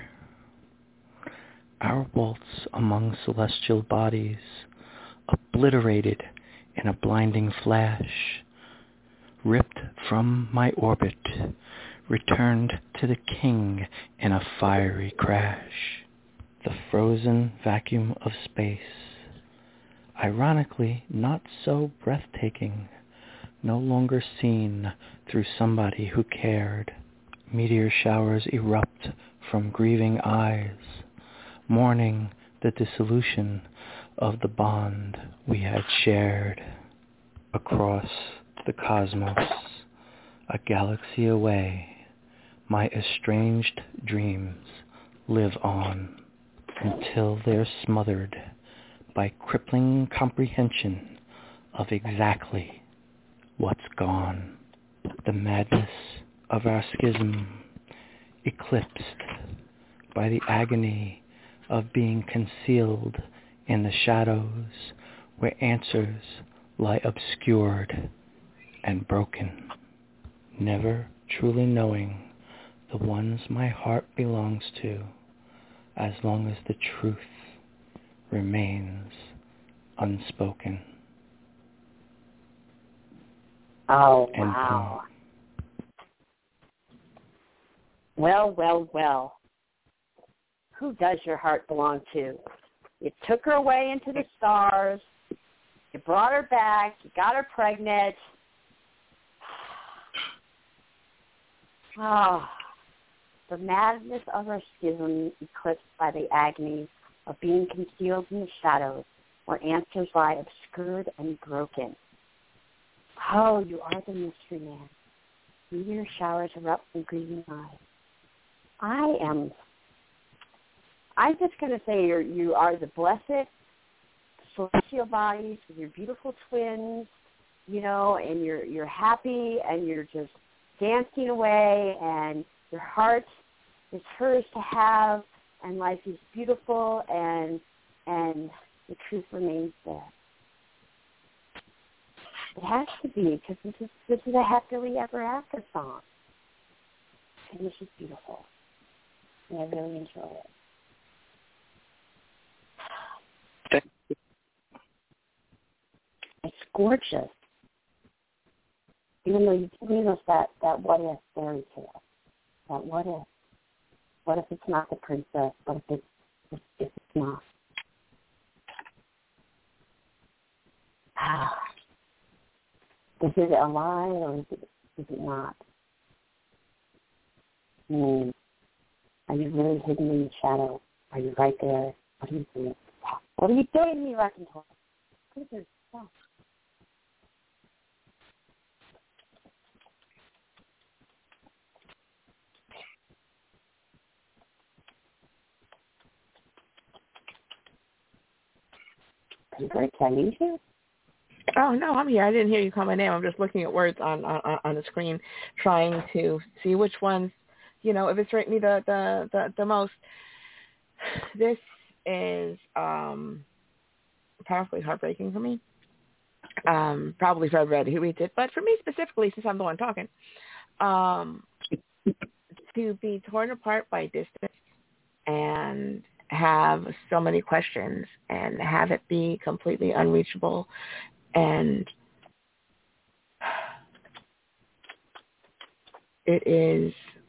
Our waltz among celestial bodies, obliterated in a blinding flash, ripped from my orbit, returned to the king in a fiery crash. The frozen vacuum of space, ironically not so breathtaking, no longer seen through somebody who cared. Meteor showers erupt from grieving eyes, mourning the dissolution of the bond we had shared. Across the cosmos, a galaxy away, my estranged dreams live on until they're smothered by crippling comprehension of exactly what's gone. The madness of our schism, eclipsed by the agony of being concealed in the shadows where answers lie obscured and broken, never truly knowing the ones my heart belongs to, as long as the truth remains unspoken. Oh, End wow. Well, well, well. Who does your heart belong to? You took her away into the stars. You brought her back. You got her pregnant. Oh, the madness of our schism eclipsed by the agony of being concealed in the shadows where answers lie obscured and broken. Oh, you are the mystery man. Meteor showers erupt from grieving eyes. I am, I'm just going to say you're, you are the blessed celestial bodies with your beautiful twins, you know, and you're, you're happy and you're just dancing away and your heart is hers to have and life is beautiful and, and the truth remains there. It has to be, because this is this is a happily ever after song. And it's just beautiful. And I really enjoy it. It's gorgeous. Even though you gave us that, that what if fairy tale. That what if. What if it's not the princess? What if it's, if, if it's not? Ah. Is it a lie or is it, is it not? Hmm. Are you really hidden in the shadow? Are you right there? What are you doing? What are you doing to me, Raconteur? Goodness, stop. Can I leave you? Oh, no, I'm here. I didn't hear you call my name. I'm just looking at words on, on, on the screen, trying to see which ones, you know, eviscerate me the, the, the, the most. This is um, powerfully heartbreaking for me. Um, probably for everybody who reads it, but for me specifically, since I'm the one talking, um, to be torn apart by distance and have so many questions and have it be completely unreachable, and it is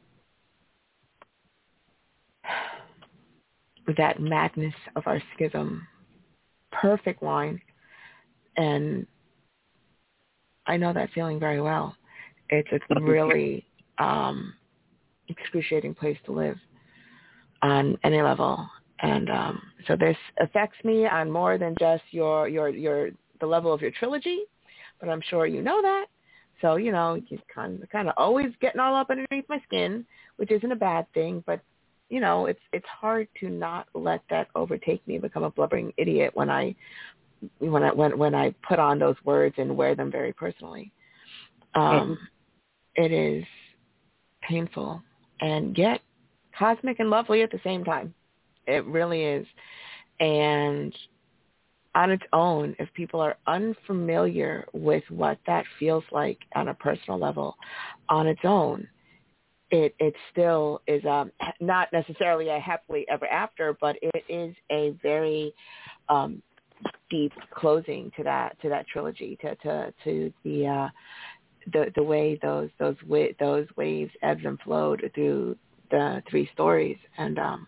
that madness of our schism. Perfect line. And I know that feeling very well. It's a really um, excruciating place to live on any level. And um, so this affects me on more than just your, your, your, the level of your trilogy, but I'm sure you know that. So, you know, you kind of, kind of always getting all up underneath my skin, which isn't a bad thing, but, you know, it's it's hard to not let that overtake me, become a blubbering idiot when I when I when when I put on those words and wear them very personally. Um, it is painful and yet cosmic and lovely at the same time. It really is. And on its own, if people are unfamiliar with what that feels like on a personal level, on its own, it it still is um, not necessarily a happily ever after, but it is a very um, deep closing to that to that trilogy, to to, to the uh, the the way those those wa- those waves ebbed and flowed through the three stories, and um,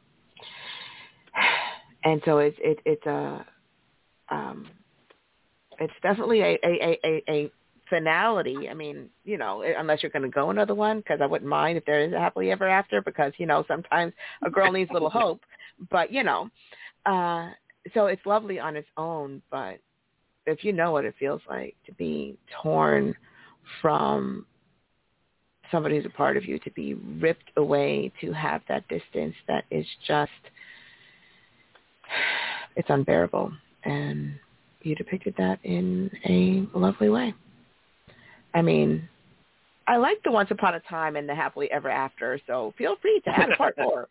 and so it's it, it's a um, it's definitely a a, a, a finality. I mean, you know, unless you're going to go another one, because I wouldn't mind if there is a happily ever after, because, you know, sometimes a girl needs a little hope, but, you know, uh, so it's lovely on its own, but if you know what it feels like to be torn from somebody who's a part of you, to be ripped away, to have that distance that is just, it's unbearable. And you depicted that in a lovely way. I mean, I like the Once Upon a Time and the Happily Ever After, so feel free to add a part four.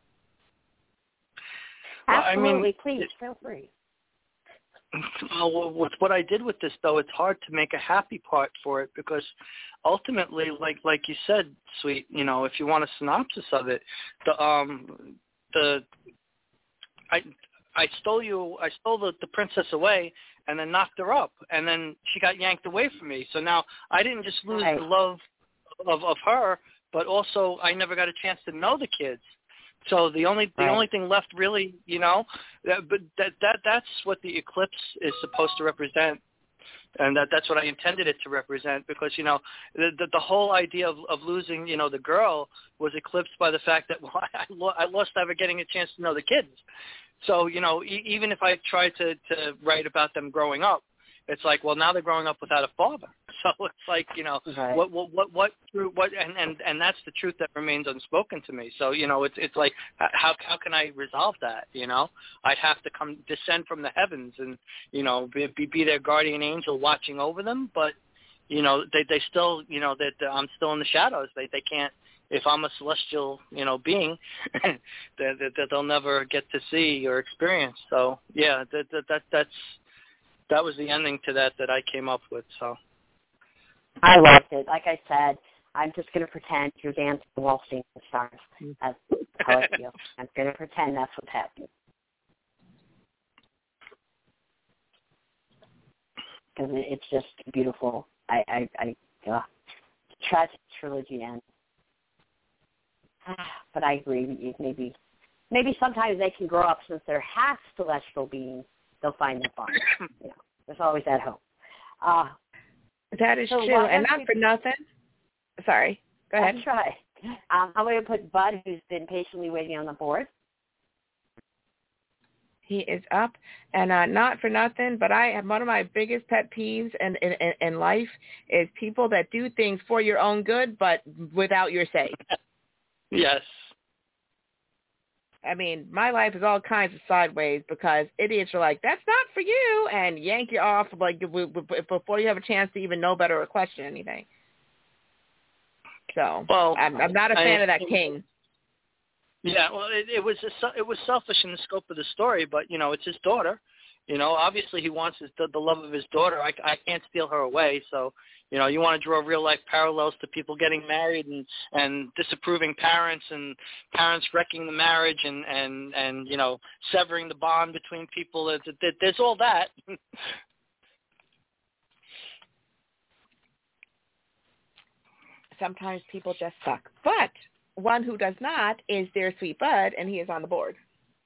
Well, Absolutely, I mean, please, feel free. Well, with what I did with this, though, it's hard to make a happy part for it, because ultimately, like like you said, Sweet, you know, if you want a synopsis of it, the um the I I stole you I stole the, the princess away and then knocked her up, and then she got yanked away from me. So now I didn't just lose right. the love of of her, but also I never got a chance to know the kids. So the only the right. only thing left, really, you know, that, but that that that's what the eclipse is supposed to represent, and that that's what I intended it to represent. Because, you know, the the, the whole idea of, of losing, you know, the girl was eclipsed by the fact that, well, I, lo- I lost ever getting a chance to know the kids. So, you know, e- even if I tried to, to write about them growing up, it's like, well, now they're growing up without a father. So it's like, you know, right. what, what, what, what, what, and, and, and that's the truth that remains unspoken to me. So, you know, it's, it's like, how, how can I resolve that? You know, I'd have to come descend from the heavens and, you know, be, be their guardian angel watching over them. But, you know, they, they still, you know, that I'm still in the shadows. They, they can't, if I'm a celestial, you know, being, that, that, that they'll never get to see or experience. So, yeah, that, that, that that's, that was the ending to that that I came up with. So, I loved it. Like I said, I'm just going to pretend you're dancing while seeing the stars. That's how I feel. I'm going to pretend that's what's happening. Because it's just beautiful. I, I, I uh, tragic trilogy end. But I agree. Maybe, maybe sometimes they can grow up since they're half celestial beings. They'll find their father. You know, there's always that hope. Uh, that is so true, and not for nothing. Sorry, go ahead. That's right. Um, I'm going to put Bud, who's been patiently waiting on the board. He is up, and uh, not for nothing, but I have one of my biggest pet peeves in, in, in life is people that do things for your own good, but without your say. Yes. I mean, my life is all kinds of sideways because idiots are like, that's not for you, and yank you off like before you have a chance to even know better or question anything. So well, I'm, I'm not a fan I, of that king. Yeah, well, it, it was a, it was selfish in the scope of the story, but you know, it's his daughter. You know, obviously he wants his, the, the love of his daughter. I, I can't steal her away. So, you know, you want to draw real life parallels to people getting married and and disapproving parents and parents wrecking the marriage and and and you know severing the bond between people. It, it, there's all that. Sometimes people just suck, but one who does not is their sweet Bud, and he is on the board.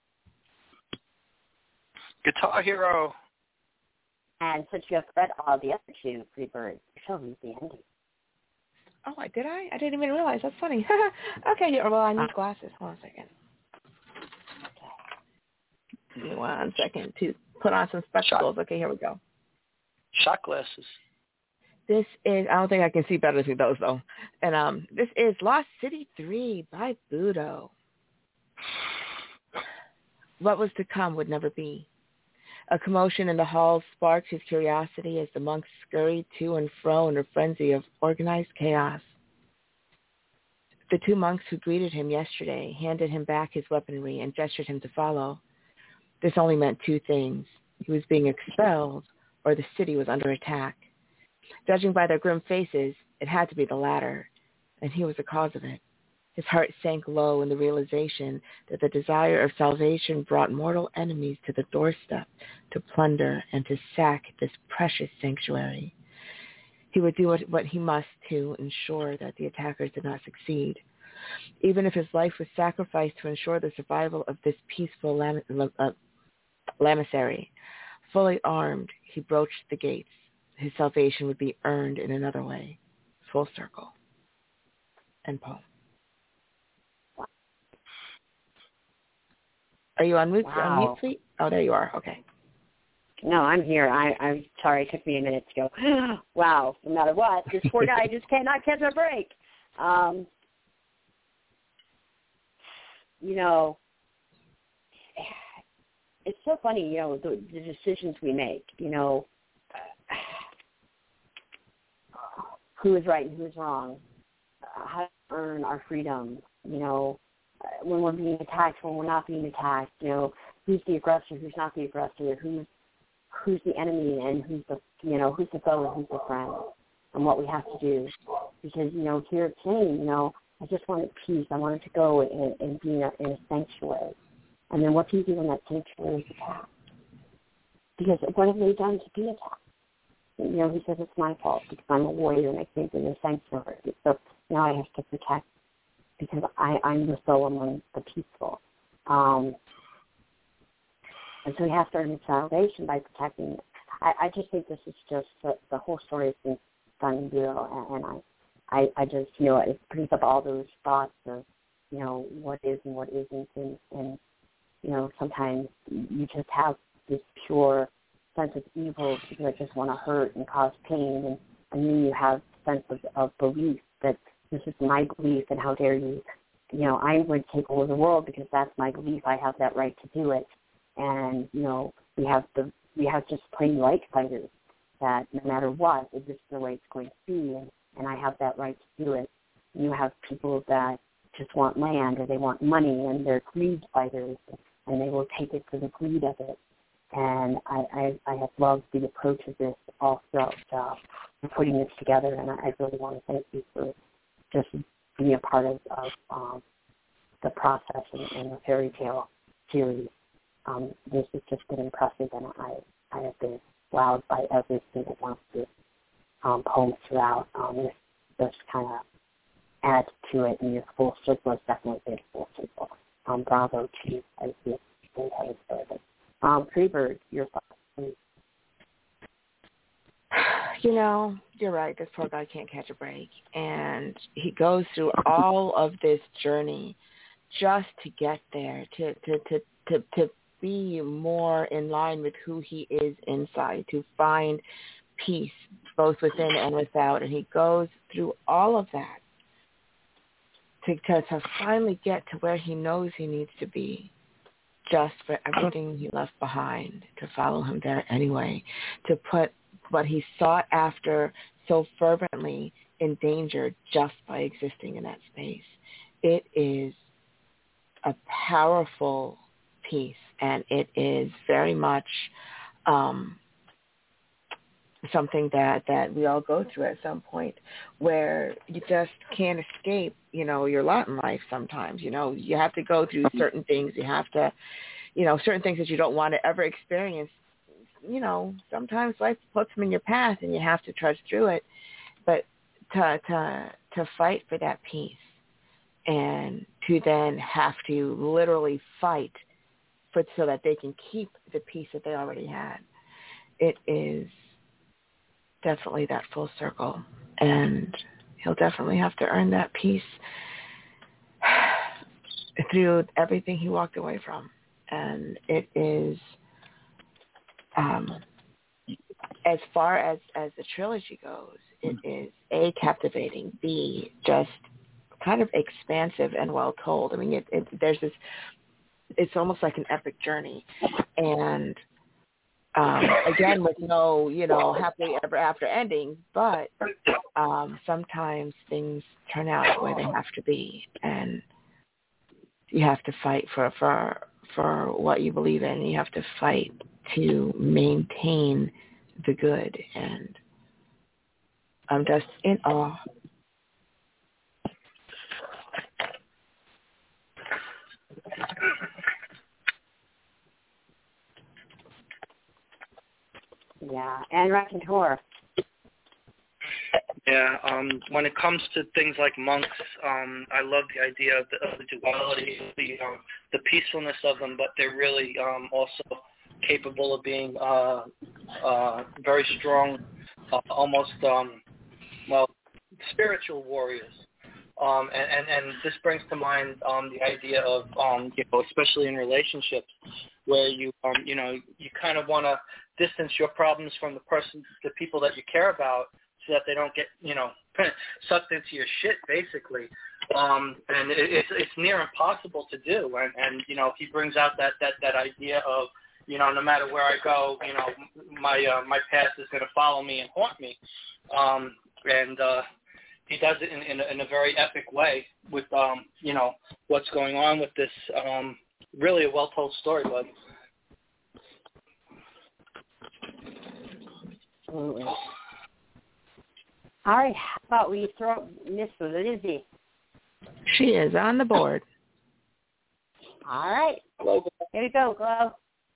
Guitar Hero. And since you have read all the other two Free Birds, show me the ending. Oh, I did I? I didn't even realize. That's funny. Okay, here. Well, I need glasses. Hold on a second. Okay. Give me one second to put on some spectacles. Okay, here we go. Shot glasses. This is, I don't think I can see better through those, though. And um, this is Lost City three by Budo. What was to come would never be. A commotion in the halls sparked his curiosity as the monks scurried to and fro in a frenzy of organized chaos. The two monks who greeted him yesterday handed him back his weaponry and gestured him to follow. This only meant two things. He was being expelled, or the city was under attack. Judging by their grim faces, it had to be the latter, and he was the cause of it. His heart sank low in the realization that the desire of salvation brought mortal enemies to the doorstep to plunder and to sack this precious sanctuary. He would do what, what he must to ensure that the attackers did not succeed. Even if his life was sacrificed to ensure the survival of this peaceful lam- uh, lamasery. Fully armed, he broached the gates. His salvation would be earned in another way. Full circle. End poem. Are you on mute, Wow. on mute, sweet? Oh, there you are. Okay. No, I'm here. I, I'm sorry. It took me a minute to go, wow, no matter what, this poor guy just cannot catch a break. Um, you know, it's so funny, you know, the, the decisions we make, you know, who is right and who is wrong, uh, how to earn our freedom, you know, uh, when we're being attacked, when we're not being attacked, you know, who's the aggressor, who's not the aggressor, who's who's the enemy and who's the, you know, who's the foe and who's the friend, and what we have to do. Because, you know, here at Kane, you know, I just wanted peace. I wanted to go and, and be in a, in a sanctuary. And then what do you do when that sanctuary is attacked? Because what have they done to be attacked? You know, he says it's my fault because I'm a warrior and I came to the sanctuary. So now I have to protect because I, I'm the soul among the peaceful. Um, and so we have to earn his salvation by protecting it. I, I just think this is just, the, the whole story has been done beautiful, and, and I, I, I just, you know, it brings up all those thoughts of, you know, what is and what isn't, and, and you know, sometimes you just have this pure sense of evil, people that just want to hurt and cause pain, and, and then you have a sense of, of belief that this is my belief, and how dare you, you know, I would take over the world because that's my belief. I have that right to do it. And, you know, we have the we have just plain right fighters that no matter what, this is the way it's going to be, and, and I have that right to do it. You have people that just want land or they want money, and they're greed fighters, and they will take it for the greed of it. And I, I, I have loved the approach of this all throughout uh, putting this together, and I, I really want to thank you for just being a part of, of um, the process and, and the fairy tale series. Um, this has just been impressive, and I, I have been wowed by every single one of the um, poems throughout. Um, this this kind of adds to it, and your full circle is definitely a full circle. Um, bravo to you as the entire service. Um, Freebird, your thoughts, please. You know, you're right. This poor guy can't catch a break. And he goes through all of this journey just to get there, to, to, to, to, to be more in line with who he is inside, to find peace both within and without. And he goes through all of that to, to, to finally get to where he knows he needs to be, just for everything he left behind to follow him there anyway, to put what he sought after so fervently in danger just by existing in that space. It is a powerful piece, and it is very much um, something that, that we all go through at some point, where you just can't escape, you know, your lot in life sometimes. You know, you have to go through certain things. You have to, you know, certain things that you don't want to ever experience. You know, sometimes life puts them in your path and you have to trudge through it. But to to to fight for that peace, and to then have to literally fight for so that they can keep the peace that they already had, it is definitely that full circle. And he'll definitely have to earn that peace through everything he walked away from. And it is, um, as far as, as the trilogy goes, it is A, captivating, B, just kind of expansive and well told. I mean, it, it, there's this, it's almost like an epic journey. And um, again, with no, you know, happily ever after ending, but um, sometimes things turn out the way they have to be. And you have to fight for, for, for what you believe in. You have to fight to maintain the good. And I'm just in awe. Yeah, and Raconteur. Yeah, um, when it comes to things like monks, um, I love the idea of the, of the duality, the um, the peacefulness of them, but they're really um, also capable of being uh, uh, very strong, uh, almost um, well, spiritual warriors. Um, and, and, and this brings to mind um, the idea of, um, you know, especially in relationships, where you, um, you know, you kind of want to distance your problems from the person, the people that you care about, so that they don't get, you know, sucked into your shit, basically. Um, and it, it's it's near impossible to do. And, and you know, he brings out that, that, that idea of, you know, no matter where I go, you know, my uh, my past is going to follow me and haunt me. Um, and uh, he does it in, in, a, in a very epic way with, um, you know, what's going on with this um, really a well-told story, bud. Absolutely. All right, how about we throw Miss Lizzie? She is on the board. All right. Here we go, Glow.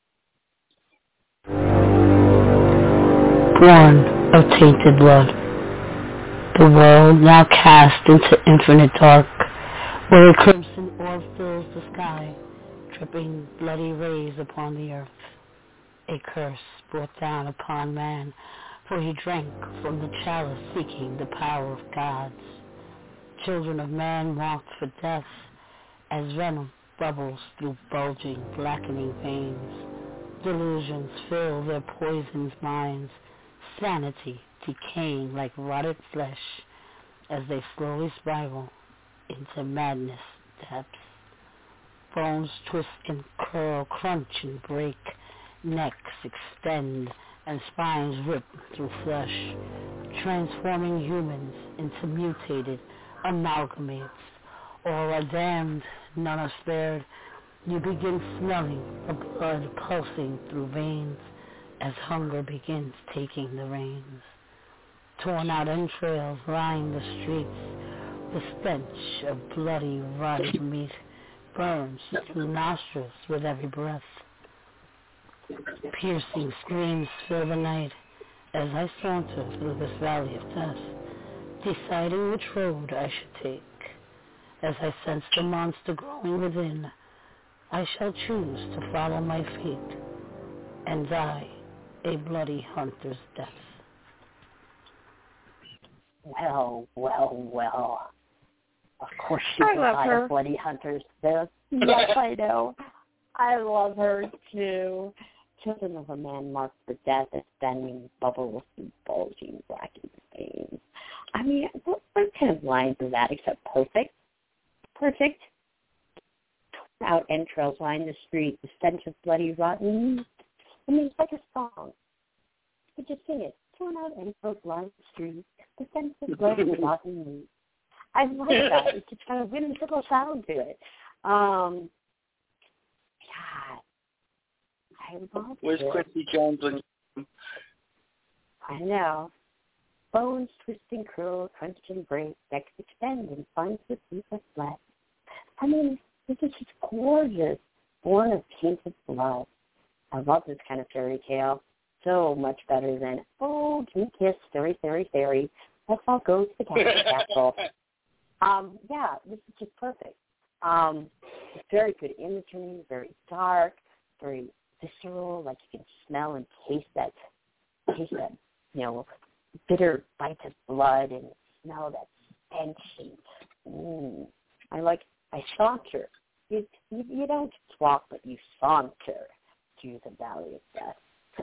Born of tainted blood, the world now cast into infinite dark, where a crimson orb fills the sky, dripping bloody rays upon the earth. A curse brought down upon man, for he drank from the chalice seeking the power of gods. Children of man marked for death, as venom bubbles through bulging, blackening veins. Delusions fill their poisoned minds, sanity decaying like rotted flesh, as they slowly spiral into madness depths. Bones twist and curl, crunch and break, necks extend, and spines rip through flesh, transforming humans into mutated amalgamates. All are damned, none are spared. You begin smelling the blood pulsing through veins as hunger begins taking the reins. Torn out entrails line the streets. The stench of bloody, rotted meat burns through nostrils with every breath. Piercing screams fill the night as I saunter through this valley of death, deciding which road I should take. As I sense the monster growing within, I shall choose to follow my fate and die a bloody hunter's death. Well, well, well. Of course she I will love die her. a bloody hunter's death. Yes, I know. I love her too. Children of a man marked for death as standing bubbles and bulging black veins. I mean, what, what kind of lines is that except perfect? Perfect. Torn out entrails line the street, the stench of bloody rotten. I mean, it's like a song. You just sing it. Torn out entrails line the street, the stench of bloody rotten. I like that. It's just kind of whimsical sound to it. Um, God, I love Where's it. Quincy Jones when you... I know. Bones twist and curl, crunch and break, necks extend and finds the teeth are flat. I mean, this is just gorgeous. Born of tainted blood. I love this kind of fairy tale. So much better than, oh, give me a kiss, fairy, fairy, fairy. Let's all go to the castle, castle. Um, yeah, this is just perfect. Um, it's very good imagery, very dark, very visceral, like you can smell and taste that, taste that, you know, bitter bite of blood and smell that stench. And, mm, I like, I saunter. You, you, you don't just walk, but you saunter through the valley of death.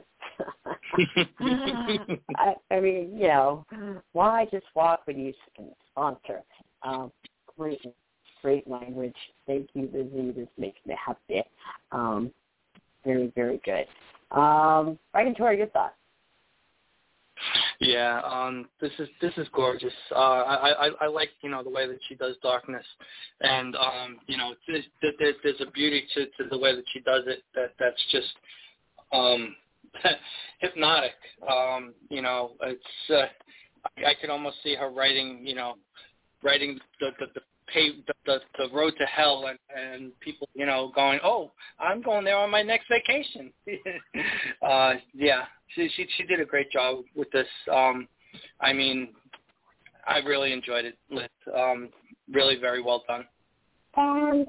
I, I mean, you know, why just walk when you can saunter? Um, great, great language. Thank you, Lizzie. This makes me happy. Um, very, very good. Um, right into our good thoughts. Yeah, um, this is this is gorgeous. Uh, I, I I like you know the way that she does darkness, and um, you know there's, there's there's a beauty to, to the way that she does it that that's just um, hypnotic. Um, you know, it's uh, I, I could almost see her writing you know writing the the the, pay, the, the, the road to hell, and, and people you know going, oh, I'm going there on my next vacation. uh, yeah. She, she she did a great job with this. Um, I mean, I really enjoyed it, Liz. Um, really very well done. And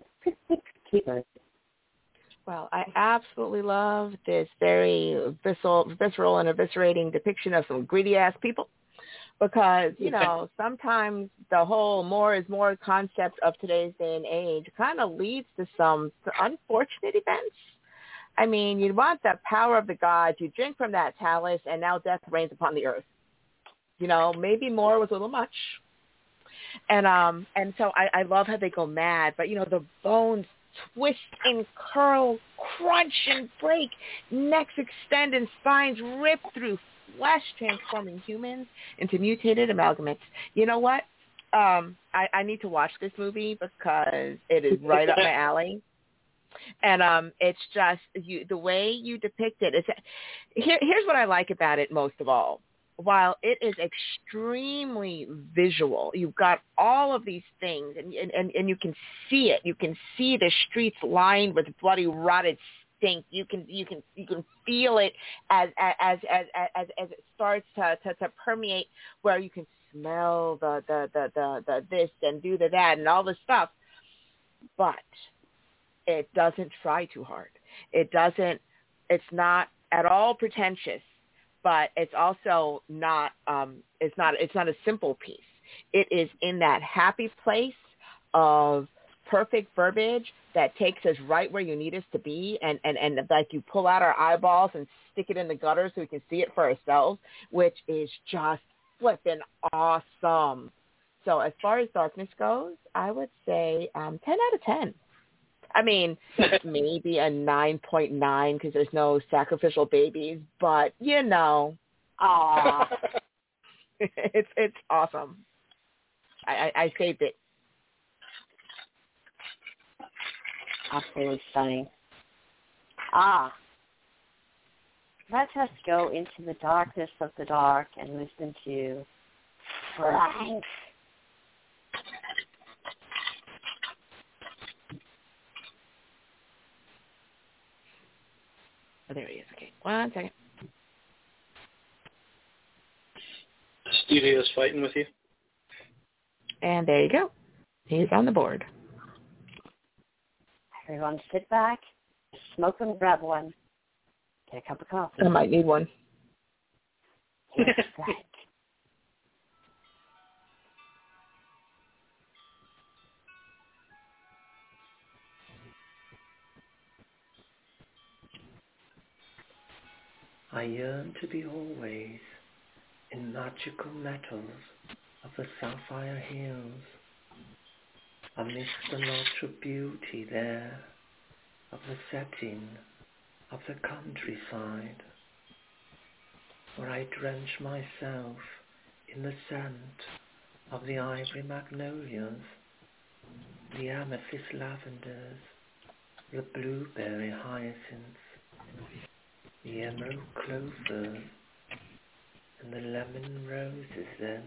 well, I absolutely love this very visceral, visceral and eviscerating depiction of some greedy-ass people because, you know, sometimes the whole more is more concept of today's day and age kind of leads to some unfortunate events. I mean, you want the power of the gods. You drink from that chalice, and now death reigns upon the earth. You know, maybe more was a little much. And um, and so I, I love how they go mad. But, you know, the bones twist and curl, crunch and break, necks extend and spines rip through flesh, transforming humans into mutated amalgamates. You know what? Um, I, I need to watch this movie because it is right up my alley. And um, it's just you, the way you depict it. It's, here, here's what I like about it most of all. While it is extremely visual, you've got all of these things, and, and, and you can see it. You can see the streets lined with bloody, rotted stink. You can you can you can feel it as as as as as it starts to, to, to permeate, where you can smell the the, the the the this and do the that and all this stuff, but it doesn't try too hard. It doesn't, it's not at all pretentious, but it's also not, um, it's not, it's not a simple piece. It is in that happy place of perfect verbiage that takes us right where you need us to be. And, and, and like you pull out our eyeballs and stick it in the gutter so we can see it for ourselves, which is just flipping awesome. So as far as darkness goes, I would say um, ten out of ten. I mean, maybe a nine point nine because there's no sacrificial babies, but, you know, aw, it's it's awesome. I, I, I saved it. Absolutely stunning. Ah. let us go into the darkness of the dark and listen to Frank. Oh, there he is. Okay, one second. The studio's fighting with you. And there you go. He's on the board. Everyone sit back, smoke and grab one, get a cup of coffee. I might need one. Here's Frank. I yearn to be always in magical metals of the sapphire hills, amidst the natural beauty there of the setting of the countryside, where I drench myself in the scent of the ivory magnolias, the amethyst lavenders, the blueberry hyacinths, the emerald clovers, and the lemon roses then.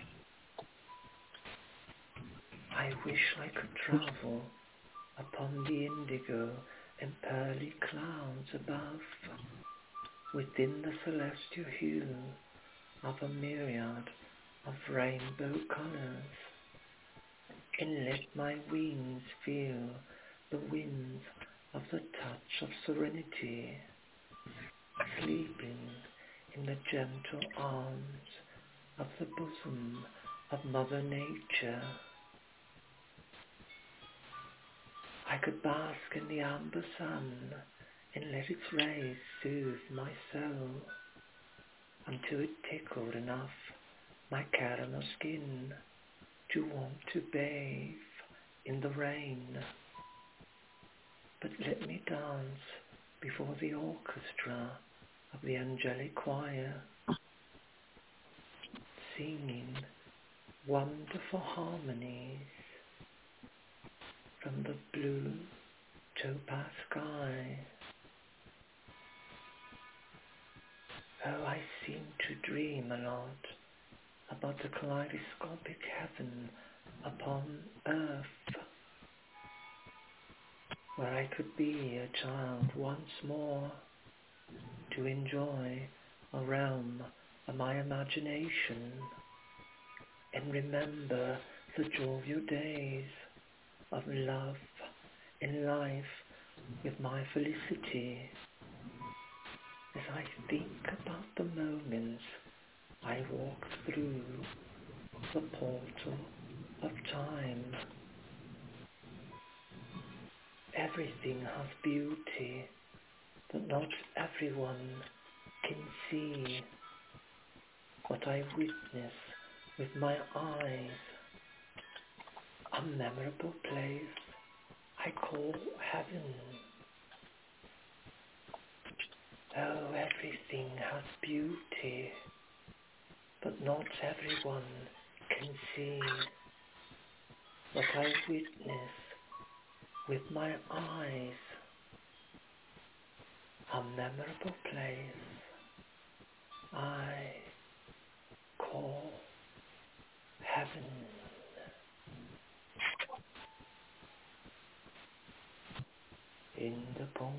I wish I could travel upon the indigo and pearly clouds above, within the celestial hue of a myriad of rainbow colours, and let my wings feel the winds of the touch of serenity, sleeping in the gentle arms of the bosom of Mother Nature. I could bask in the amber sun and let its rays soothe my soul until it tickled enough my caramel skin to want to bathe in the rain. But let me dance before the orchestra of the angelic choir, singing wonderful harmonies from the blue topaz sky. Oh, I seem to dream a lot about the kaleidoscopic heaven upon earth, where I could be a child once more, to enjoy a realm of my imagination and remember the jovial days of love and life with my felicity. As I think about the moments I walk through the portal of time, everything has beauty, but not everyone can see what I witness with my eyes. A memorable place I call heaven. Oh, everything has beauty, but not everyone can see what I witness with my eyes. A memorable place I call heaven. In the poem.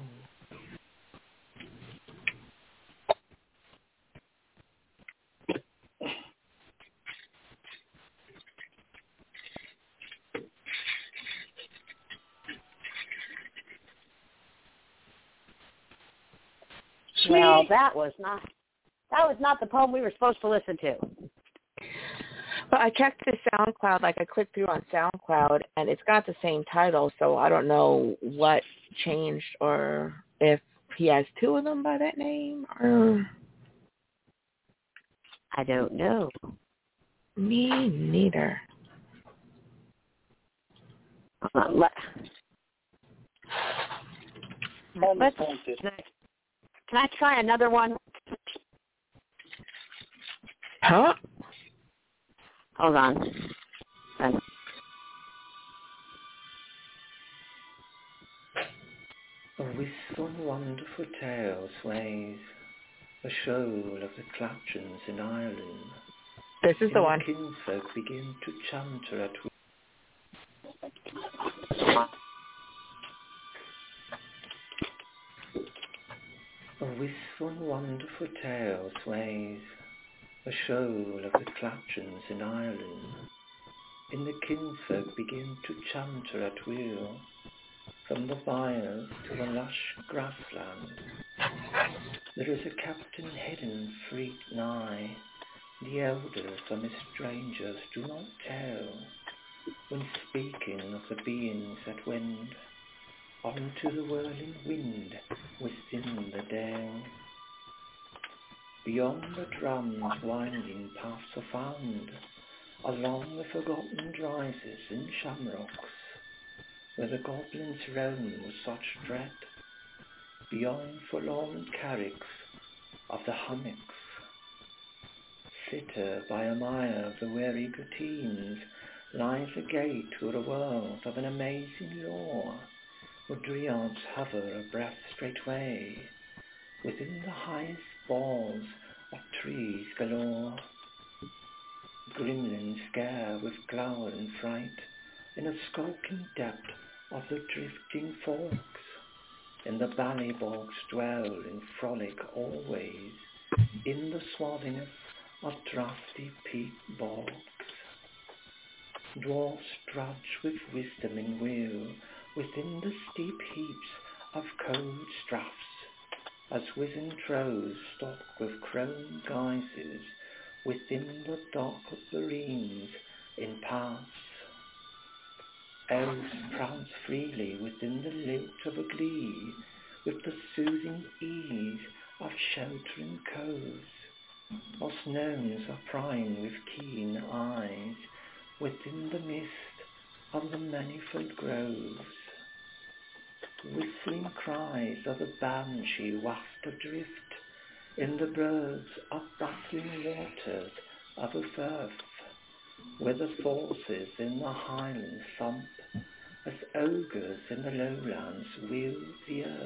Well, that was not that was not the poem we were supposed to listen to. Well, I checked the SoundCloud, like I clicked through on SoundCloud, and it's got the same title, so I don't know what changed or if he has two of them by that name, or... I don't know. Me neither. Uh, let, let's, can I try another one? Huh? Hold on. And A wistful, wonderful tale sways a shoal of the Clachans in Ireland. This is in the one. Kinsfolk begin to chanter at a wistful, wonderful tale sways, a shoal of the Clachans in Ireland. In the kinsfolk begin to chanter at will, from the byres to a lush grassland. There is a captain hidden fleet nigh, the elders and the strangers do not tell, when speaking of the beings that wend unto the whirling wind within the dale. Beyond the drum's winding paths are found, along the forgotten rises in shamrocks, where the goblins roam with such dread, beyond forlorn carricks of the hummocks. Sitter by a mire of the weary Gutines lies a gate to a world of an amazing lore, where dryads hover a breath straightway, within the highest balls of trees galore. Gremlins scare with glower and fright in a skulking depth of the drifting forks, and the ballybogs dwell in frolic always, in the swathings of drafty peat bogs. Dwarfs drudge with wisdom and will within the steep heaps of cold straths, as wizened trows stock with crone guises within the dock of barines in paths. Elves prance freely within the lilt of a glee, with the soothing ease of sheltering coves, whilst gnomes are prying with keen eyes within the mist of the manifold groves. Whistling cries of the banshee waft adrift in the birds of bustling waters of a firth, where the forces in the highlands thump, as ogres in the lowlands wield the earth.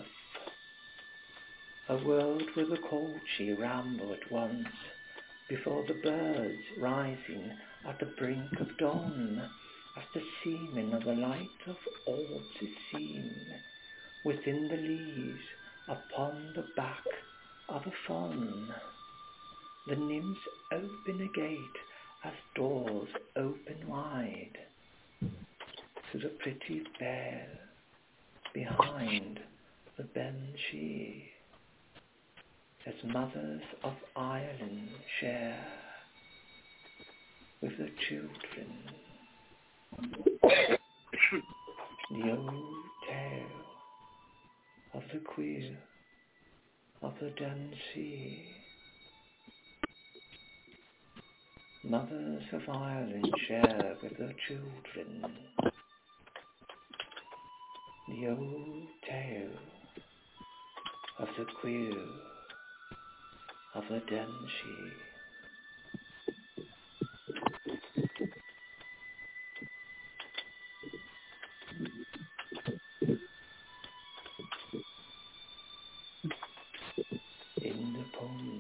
A world where the courtship ramble at once, before the birds rising at the brink of dawn, as the seeming of the light of orbs is seen within the leaves upon the back of a fawn. The nymphs open a gate as doors open wide to the pretty bell behind the banshee, as mothers of Ireland share with the children the old tale of the queer of the Dancy. Mothers of Ireland share with their children the old tale of the queer of the Dancy. In the poem.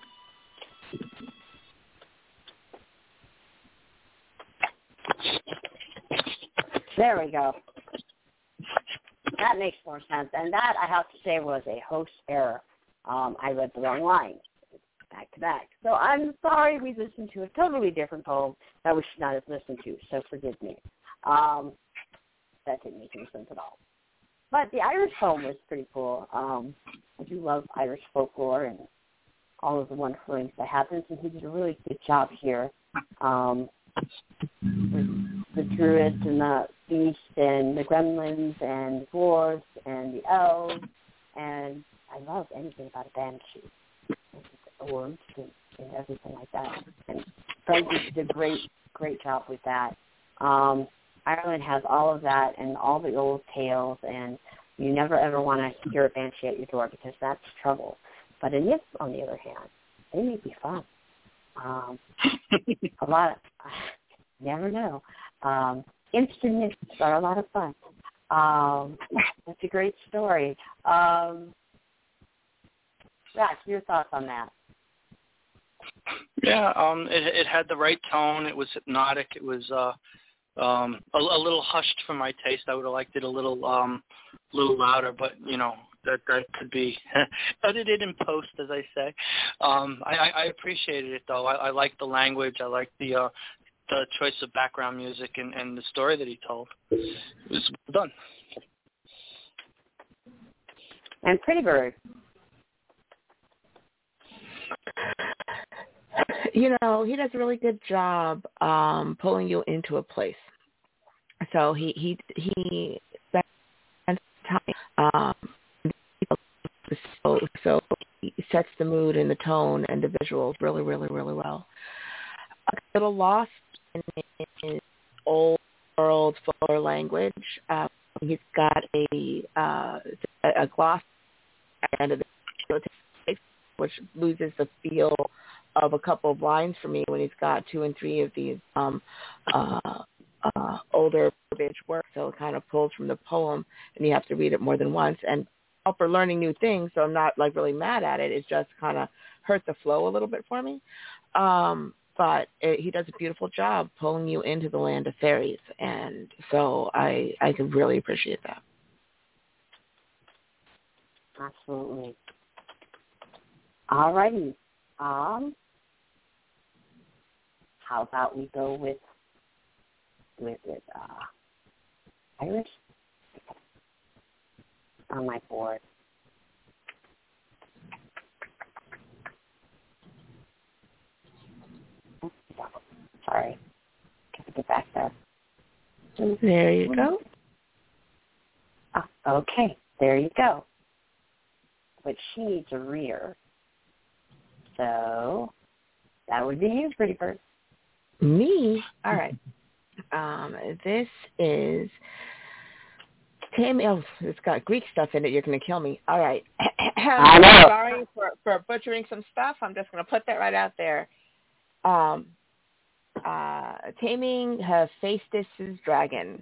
There we go. That makes more sense. And that, I have to say, was a host error. Um, I read the wrong line, back to back. So I'm sorry we listened to a totally different poem that we should not have listened to, so forgive me. Um, that didn't make any sense at all. But the Irish poem was pretty cool. Um, I do love Irish folklore and all of the wonderful things that happens, and he did a really good job here um, with the druids and the beasts and the gremlins and the dwarves and the elves, and I love anything about a banshee, orcs and, and everything like that. And Frankie did a great, great job with that. Um, Ireland has all of that and all the old tales, and you never ever want to hear a banshee at your door because that's trouble. But in this, on the other hand, they may be fun. Um, a lot of, never know. Um, instruments are a lot of fun. Um, it's a great story. Um, Rex, your thoughts on that? Yeah, um, it, it had the right tone. It was hypnotic. It was uh, um, a, a little hushed for my taste. I would have liked it a little, um, little louder, but you know that that could be edited in post, as I say. Um, I, I, I appreciated it though. I, I liked the language. I liked the uh, the choice of background music and, and the story that he told. It was well done. And Pretty Bird. You know, he does a really good job um, pulling you into a place. So he he he spends time. Um, so, so he sets the mood and the tone and the visuals really, really, really well. A little lost in his old world fuller language. Uh, he's got a uh, a gloss at the end of the which loses the feel of a couple of lines for me when he's got two and three of these um, uh, uh, older verbiage works. So it kind of pulls from the poem, and you have to read it more than once. And all for learning new things, so I'm not like really mad at it. It just kind of hurt the flow a little bit for me. Um, but it, he does a beautiful job pulling you into the land of fairies, and so I I could really appreciate that. Absolutely. All righty. Um, how about we go with with it? Uh, Irish on my board. Sorry, got to get back there. There you go. Oh, okay, there you go. But she needs a rear. So that would be you, Pretty Bird. Me? All right. Um, this is Tammy. Oh, it's got Greek stuff in it. You're going to kill me. All right. I'm sorry for, for butchering some stuff. I'm just going to put that right out there. Um, uh, Taming Hephaestus' Dragon.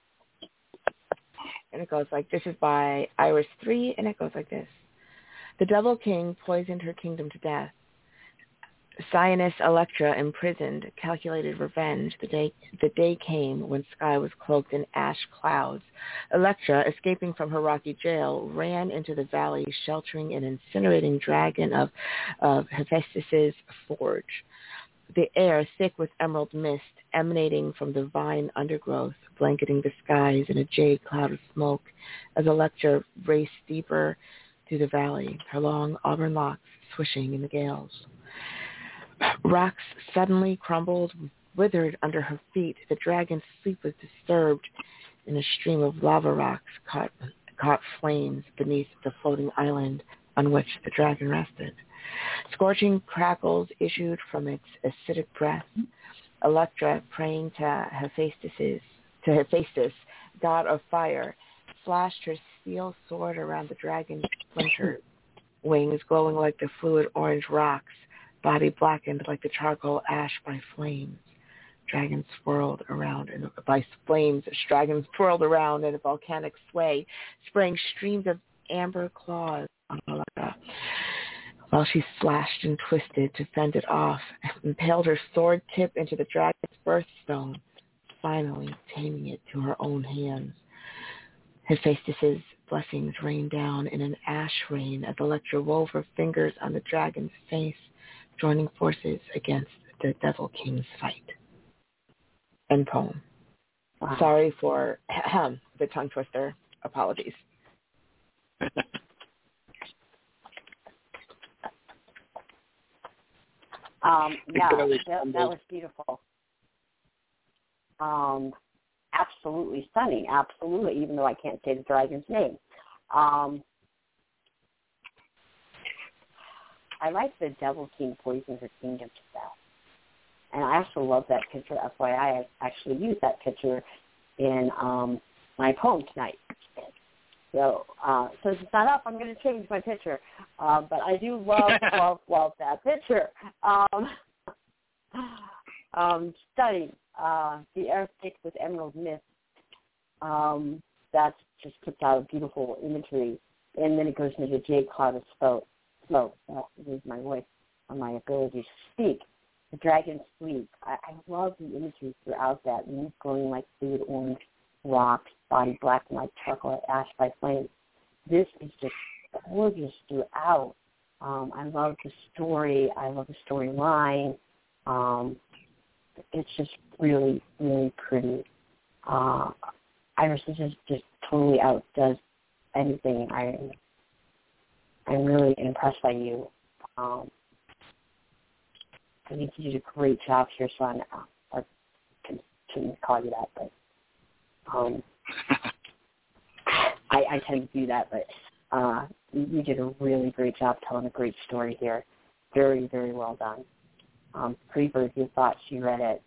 And it goes like, this is by Iris three, and it goes like this. The Devil King poisoned her kingdom to death. Cyanus Electra imprisoned, calculated revenge. The day the day came when Sky was cloaked in ash clouds. Electra, escaping from her rocky jail, ran into the valley, sheltering an incinerating dragon of, of Hephaestus' forge. The air thick with emerald mist, emanating from the vine undergrowth, blanketing the skies in a jade cloud of smoke, as Electra raced deeper through the valley, her long auburn locks swishing in the gales. Rocks suddenly crumbled, withered under her feet. The dragon's sleep was disturbed, and a stream of lava rocks caught, caught flames beneath the floating island on which the dragon rested. Scorching crackles issued from its acidic breath. Electra, praying to Hephaestus, to Hephaestus, god of fire, slashed her steel sword around the dragon's splintered wings, glowing like the fluid orange rocks, body blackened like the charcoal ash by flames. Dragons swirled around, and by flames, dragons swirled around in a volcanic sway, spraying streams of amber claws on Electra, while she slashed and twisted to fend it off, impaled her sword tip into the dragon's birthstone, finally taming it to her own hands. Hephaestus' blessings rained down in an ash rain as Electra wove her fingers on the dragon's face, joining forces against the Devil King's fight. End poem. Wow. Sorry for the tongue twister. Apologies. um, yeah, that, that was beautiful. Um, absolutely stunning. Absolutely, even though I can't say the dragon's name. Um, I like the Devil King poisoned her kingdom to death. And I also love that picture. F Y I, I actually used that picture in um, my poem tonight. So uh, since it's not up, I'm going to change my picture. Uh, but I do love, love, love that picture. Um, um, stunning. Uh, the air thick with emerald mist. Um, that just puts out a beautiful imagery. And then it goes into the jade cloud of smoke. slow. I have to lose my voice or my ability to speak. The dragon sleep. I, I love the imagery throughout that. Leaves glowing like fluid orange rocks, body black and like charcoal ash by flames. This is just gorgeous throughout. Um, I love the story. I love the storyline. Um, it's just really, really pretty. Uh, Iris is just, just totally outdoes anything. I, I'm really impressed by you. Um, I think you did a great job here, so I'm, I shouldn't call you that, but um, I, I tend to do that, but uh, you, you did a really great job telling a great story here. Very, very well done. Um, Freebird, your thoughts, you read it.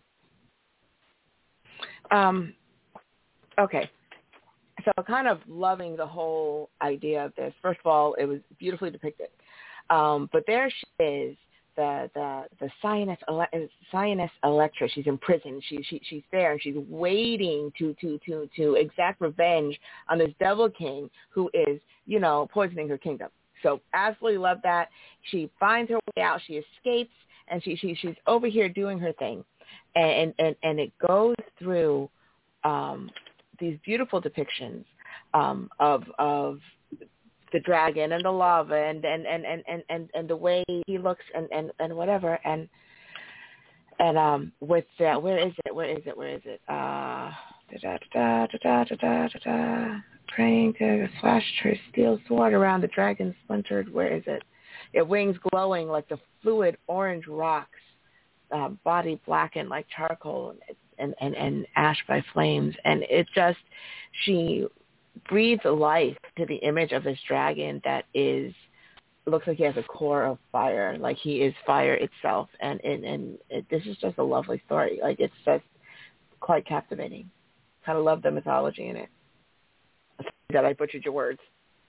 Um, okay. So kind of loving the whole idea of this. First of all, it was beautifully depicted. Um, but there she is, the the the Cyanus, Cyanus Electra. She's in prison. She she she's there, and she's waiting to to to to exact revenge on this Devil King who is, you know, poisoning her kingdom. So absolutely love that. She finds her way out. She escapes, and she she she's over here doing her thing, and and and it goes through um, these beautiful depictions um, of of. the dragon and the lava and and, and, and, and, and, and the way he looks and, and, and whatever and and um with that where is it where is it where is it uh da da da da da da da da praying to flashed her steel sword around the dragon splintered. Where is it? It wings glowing like the fluid orange rocks, uh, body blackened like charcoal and, and and ash by flames. And it just she breathes life to the image of this dragon that is looks like he has a core of fire, like he is fire itself, and and, and it, this is just a lovely story. Like it's just quite captivating. Kind of love the mythology in it. That I butchered your words.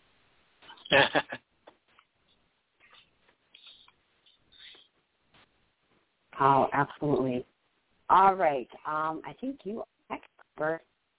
Oh, absolutely. All right. Um, I think you are expert.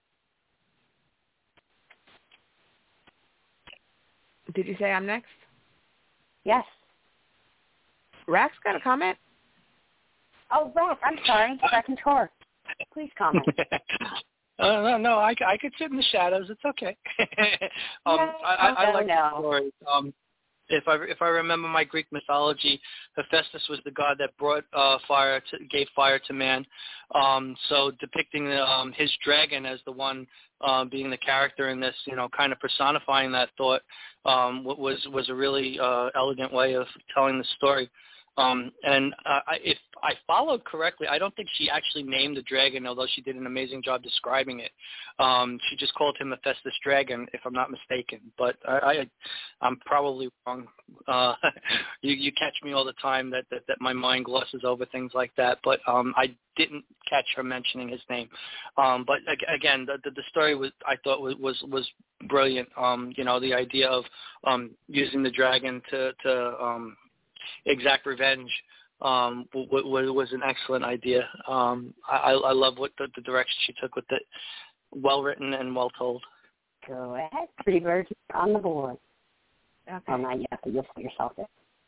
Did you say I'm next? Yes. Rax got a comment? Oh, Rax, I'm sorry. Rax and Tor. Please comment. Uh, no, no, I, I could sit in the shadows. It's okay. um, no, I, I, I no, like no. the story. Um, if I if I remember my Greek mythology, Hephaestus was the god that brought uh, fire, to, gave fire to man. Um, so depicting um, his dragon as the one uh, being the character in this, you know, kind of personifying that thought um, was was a really uh, elegant way of telling the story. Um, and uh, I, if I followed correctly, I don't think she actually named the dragon, although she did an amazing job describing it. Um, she just called him Hephaestus Dragon, if I'm not mistaken. But I, I, I'm probably wrong. Uh, you, you catch me all the time that, that, that my mind glosses over things like that. But um, I didn't catch her mentioning his name. Um, but again, the, the, the story was I thought was was, was brilliant. Um, you know, the idea of um, using the dragon to to um, exact revenge um, w- w- was an excellent idea. Um, I, I love what the, the direction she took with it. Well written and well told. Go ahead, Freebird, on the board. Okay. Oh, not yet, but you'll put yourself there.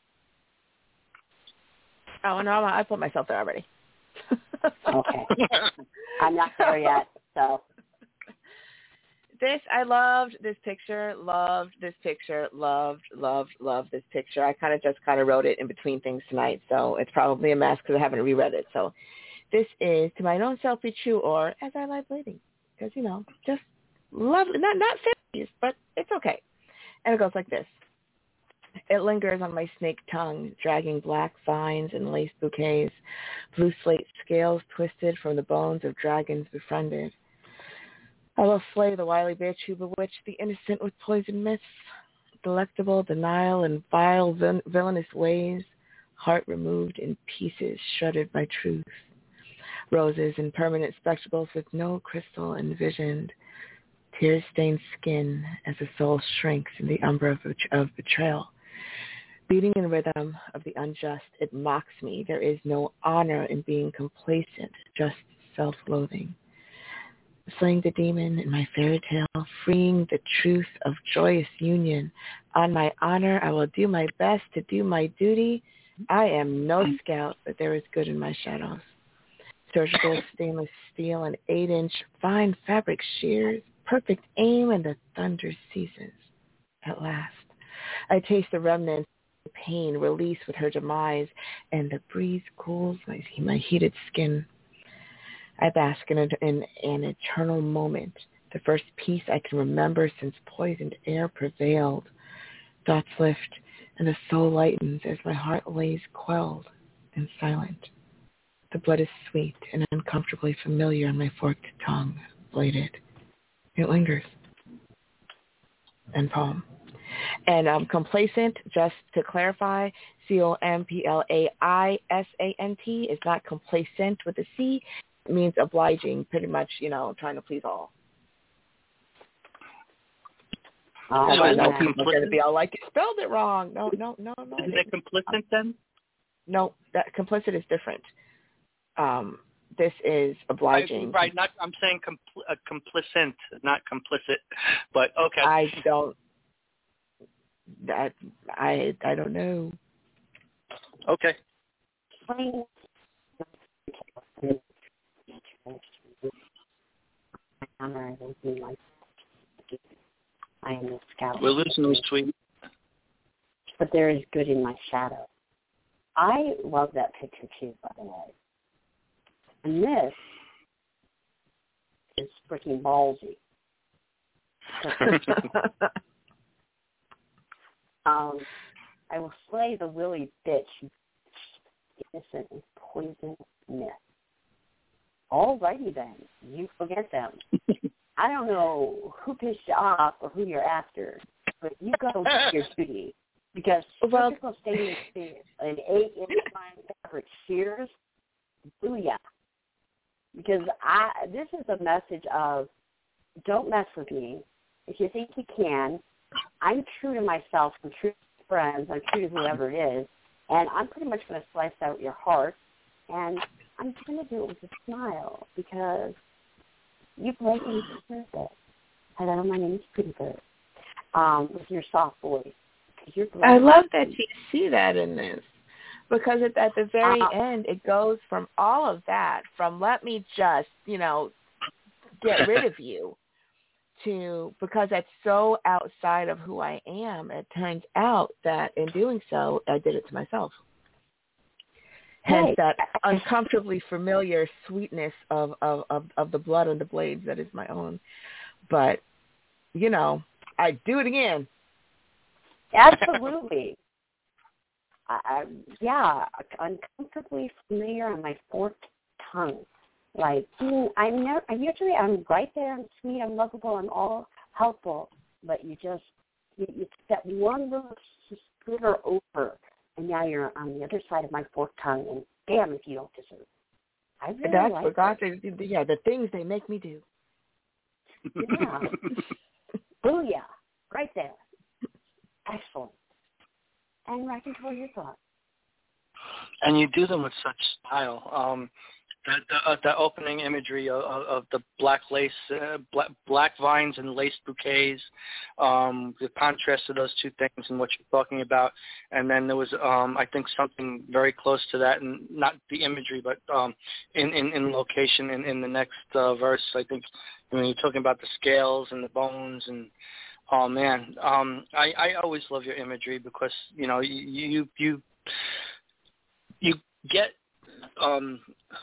Oh, no, I put myself there already. Okay. I'm not there yet, so. This, I loved this picture, loved this picture, loved, loved, loved this picture. I kind of just kind of wrote it in between things tonight, so it's probably a mess because I haven't reread it. So this is To My Own Self Be True, or As I Lie Bleeding, because, you know, just lovely, not, not fifties, but it's okay. And it goes like this. It lingers on my snake tongue, dragging black vines and lace bouquets, blue slate scales twisted from the bones of dragons befriended. I will slay the wily bitch who bewitched the innocent with poisoned myths, delectable denial and vile vil- villainous ways, heart removed in pieces, shredded by truth. Roses in permanent spectacles with no crystal envisioned, tear-stained skin as the soul shrinks in the umber of, of betrayal. Beating in rhythm of the unjust, it mocks me. There is no honor in being complacent, just self-loathing. Slaying the demon in my fairy tale, freeing the truth of joyous union, On my honor, I will do my best to do my duty. I am no scout, but there is good in my shadows. Surgical stainless steel and eight-inch fine fabric shears, perfect aim, and the thunder ceases. At last, I taste the remnants of pain release with her demise, and the breeze cools my, my heated skin. I bask in, a, in an eternal moment, the first peace I can remember since poisoned air prevailed. Thoughts lift, and the soul lightens as my heart lays quelled and silent. The blood is sweet and uncomfortably familiar on my forked tongue, bladed. It lingers. End poem. And um, complacent, just to clarify, C O M P L A I S A N T is not complacent with a C. It means obliging, pretty much, you know, trying to please all. Oh, I know yeah. people are going to be all like, you spelled it wrong. No, no, no, no. Isn't it complicit then? No, that complicit is different. Um, this is obliging. I, right, not. I'm saying compl- uh, complicit, not complicit. But okay. I don't. That I I don't know. Okay. I am a scout. We're losing those tweets. But there is good in my shadow. I love that picture too, by the way. And this is freaking ballsy. um, I will slay the willy bitch, innocent and poison myth. Alrighty then, you forget them. I don't know who pissed you off or who you're after, but you go do your duty. Because well, surgical stainless steel, an eight-inch fine fabric shears, booyah. Because I, this is a message of, don't mess with me. If you think you can, I'm true to myself, I'm true to friends, I'm true to whoever it is, and I'm pretty much going to slice out your heart, and I'm going to do it with a smile, because you blatantly deserve it. Hello, my name is Pretty Bird, um, with your soft voice. I love that you see that in this, because at, at the very uh, end, it goes from all of that, from let me just, you know, get rid of you, to, because that's so outside of who I am, it turns out that in doing so, I did it to myself. Hence that uncomfortably familiar sweetness of, of, of, of the blood on the blades that is my own. But, you know, I do it again. Absolutely. I, I, yeah, uncomfortably familiar on my forked tongue. Like, mm, I'm never, I'm usually, I'm right there, I'm sweet, I'm lovable, I'm all helpful, but you just, you, you that one little sliver over, and now you're on the other side of my forked tongue, and damn if you don't deserve it. I really That's like what God says, yeah, the things they make me do. Yeah. Booyah. Right there. Excellent. And I can tell your thoughts. And you do them with such style. Um, that the, uh, the opening imagery of, of the black lace, uh, black, black vines and lace bouquets, um, the contrast of those two things and what you're talking about. And then there was, um, I think, something very close to that, and not the imagery, but um, in, in, in location in, in the next uh, verse. I think when you're talking about the scales and the bones and oh man, um, I, I always love your imagery because you know you you you, you get um,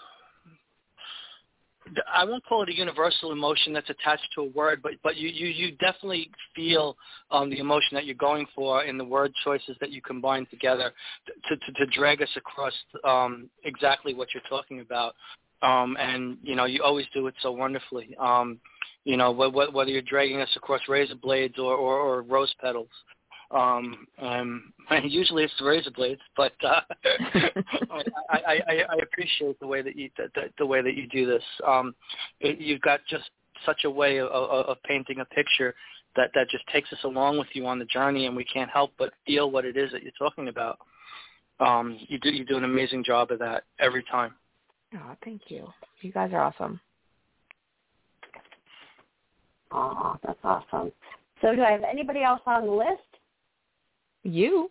I won't call it a universal emotion that's attached to a word, but but you you, you definitely feel um, the emotion that you're going for in the word choices that you combine together to to, to drag us across um, exactly what you're talking about, um, and you know you always do it so wonderfully. Um, You know, whether you're dragging us across razor blades or, or, or rose petals. Um, um, usually it's the razor blades, but uh, I, I, I, I appreciate the way that you the, the way that you do this. Um, it, you've got just such a way of, of, of painting a picture that, that just takes us along with you on the journey, and we can't help but feel what it is that you're talking about. Um, you do you do an amazing job of that every time. Oh, thank you. You guys are awesome. Oh, that's awesome. So do I have anybody else on the list? You.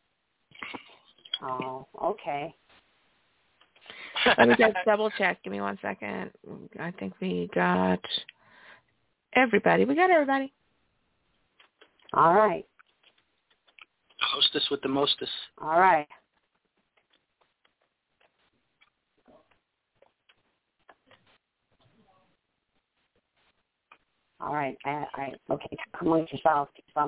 Oh, okay. Let me just double check. Give me one second. I think we got everybody. We got everybody. All right. Hostess with the mostess. All right. All right. I, I okay. Promote yourself. Um,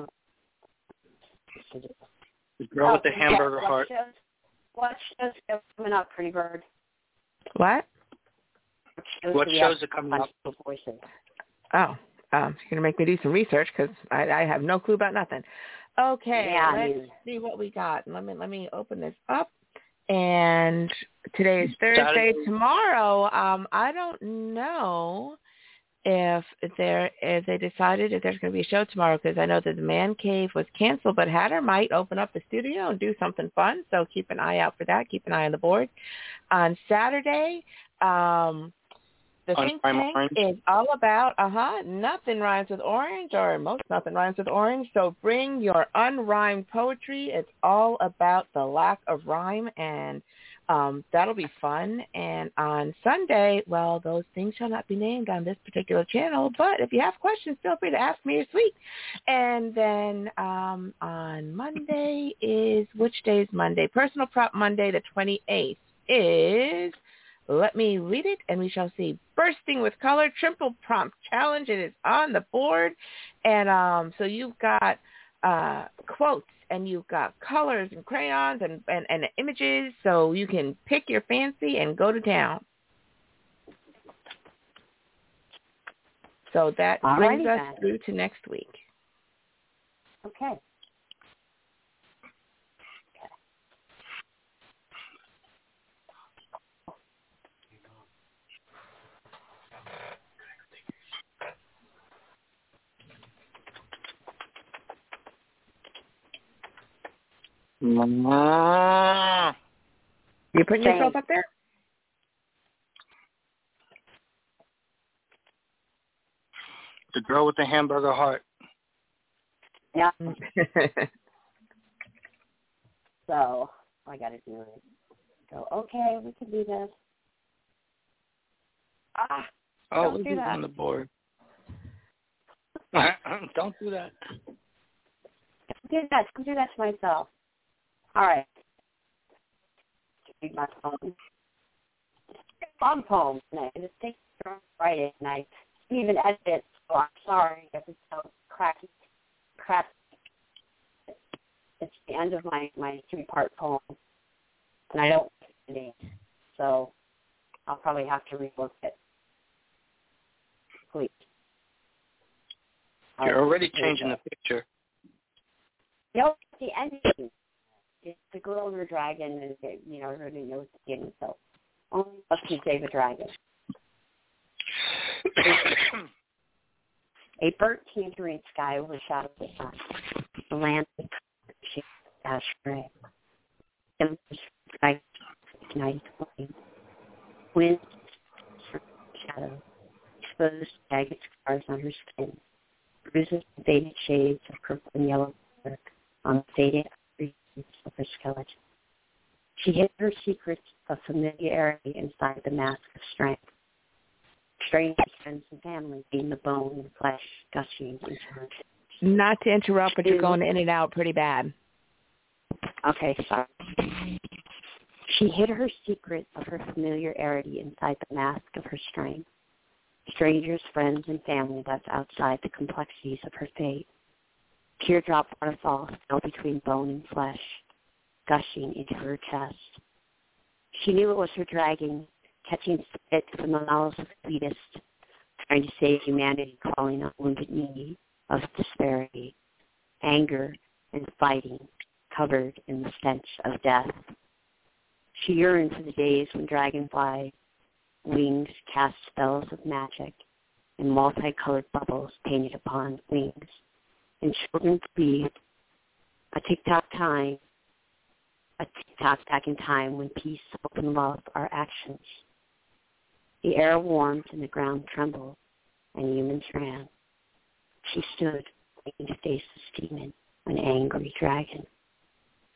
the girl with the hamburger what heart. Shows, what shows are coming up, Pretty Bird? What? What shows, what shows are coming up? Voices? Oh, um, you're gonna make me do some research because I, I have no clue about nothing. Okay, yeah, let's dude. see what we got. Let me let me open this up. And today is Thursday. Saturday. Tomorrow, um, I don't know if there if they decided if there's going to be a show tomorrow, because I know that the Man Cave was canceled, but Hatter might open up the studio and do something fun. So keep an eye out for that. Keep an eye on the board. On Saturday, um, the Think Tank orange. is all about, uh-huh, nothing rhymes with orange, or most nothing rhymes with orange. So bring your unrhymed poetry. It's all about the lack of rhyme, and um, that'll be fun. And on Sunday, well, those things shall not be named on this particular channel, but if you have questions, feel free to ask me. You're sweet. And then um, on Monday is, which day is Monday? Personal Prop Monday, the twenty-eighth, is... Let me read it, and we shall see. Bursting with Color, Triple Prompt Challenge. It is on the board. And um, so you've got uh, quotes, and you've got colors and crayons and, and, and images, so you can pick your fancy and go to town. So that Alrighty brings us then. through to next week. Okay. Mama. You putting Thanks. yourself up there? The girl with the hamburger heart. Yeah. So I got to do it. Go. Okay, we can do this. Ah. Oh, don't we'll do do that. on the board. Don't do that. Don't do that. Don't do that to myself. All right. Read my poem. Fun poem tonight. It's taking from Friday night. Even edit it, so I'm sorry if it's so cracky. Cracky. It's the end of my, my three-part poem, and I don't like it, so I'll probably have to rework it. Please. You're All right. already changing the picture. Nope, the ending. It's the girl and her dragon, and it, you know, everybody knows the beginning, so only us can save a dragon. A burnt tangerine sky overshadowed the sun. The land she ash gray. The sky ignited flame. Wind shadow exposed jagged scars on her skin. Bruises and faded shades of purple and yellow on the faded of her skeleton. She hid her secrets of familiarity inside the mask of strength. Strange friends and family being the bone and flesh gushing into her. Not to interrupt, but you're going in and out pretty bad. Okay, sorry. She hid her secret of her familiarity inside the mask of her strength. Strangers, friends, and family that's outside the complexities of her fate. Teardrop waterfalls fell between bone and flesh, gushing into her chest. She knew it was her dragon, catching spit from the mouths of the sweetest, trying to save humanity, calling on wounded knee of disparity, anger, and fighting, covered in the stench of death. She yearned for the days when dragonfly wings cast spells of magic and multicolored bubbles painted upon wings, and children breathed a tick-tock time, a tick-tock back in time when peace, hope, and love are actions. The air warmed and the ground trembled, and humans ran. She stood waiting to face this demon, an angry dragon,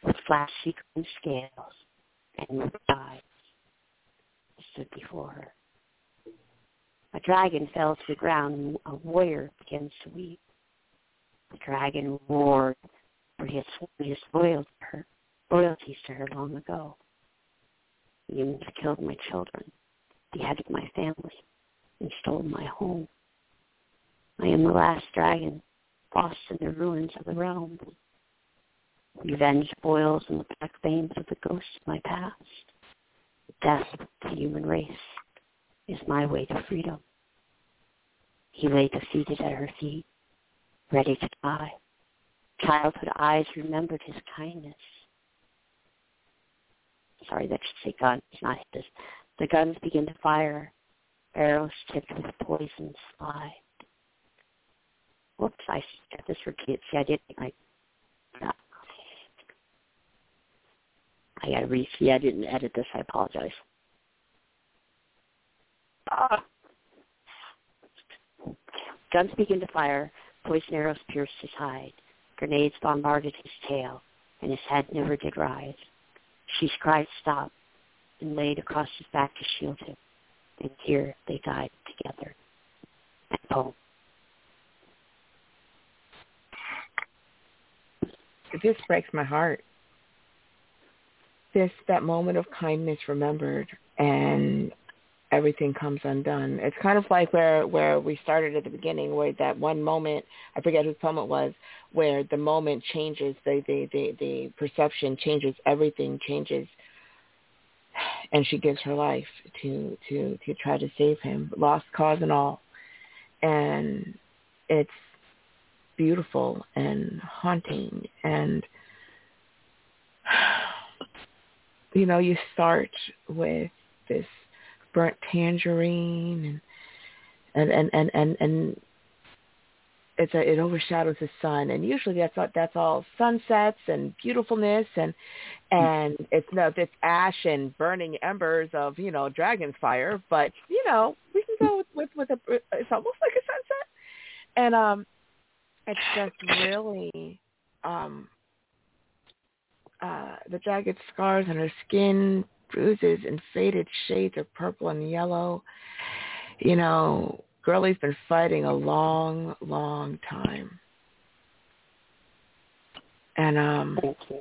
with flat sequin scales and red eyes stood before her. A dragon fell to the ground, and a warrior begins to weep. The dragon roared, for he had sworn his loyalty to her, loyalties to her long ago. The humans killed my children, beheaded my family, and stole my home. I am the last dragon, lost in the ruins of the realm. Revenge boils in the black veins of the ghosts of my past. Death of the human race is my way to freedom. He lay defeated at her feet, ready to die. Childhood eyes remembered his kindness. Sorry, that should say guns, not his. The guns begin to fire. Arrows tipped with poison fly. Whoops, I got this for kids. See, I didn't. I, I got to read. See, I didn't edit this. I apologize. Ah. Guns begin to fire. Poison arrows pierced his hide. Grenades bombarded his tail, and his head never did rise. She cried stop, and laid across his back to shield him. And here they died together. And poem. It just breaks my heart. This that moment of kindness remembered, and everything comes undone. It's kind of like where where we started at the beginning, where that one moment, I forget whose poem it was, where the moment changes, the the the, the perception changes, everything changes, and she gives her life to to to try to save him, lost cause and all, and it's beautiful and haunting. And you know, you start with this burnt tangerine, and and and and and, and it's a, it overshadows the sun, and usually that's all, that's all sunsets and beautifulness, and and it's no it's ash and burning embers of, you know, dragon's fire, but you know, we can go with with, with a, it's almost like a sunset, and um it's just really um uh the jagged scars on her skin, bruises and faded shades of purple and yellow. You know, Girlie's been fighting a long, long time. And um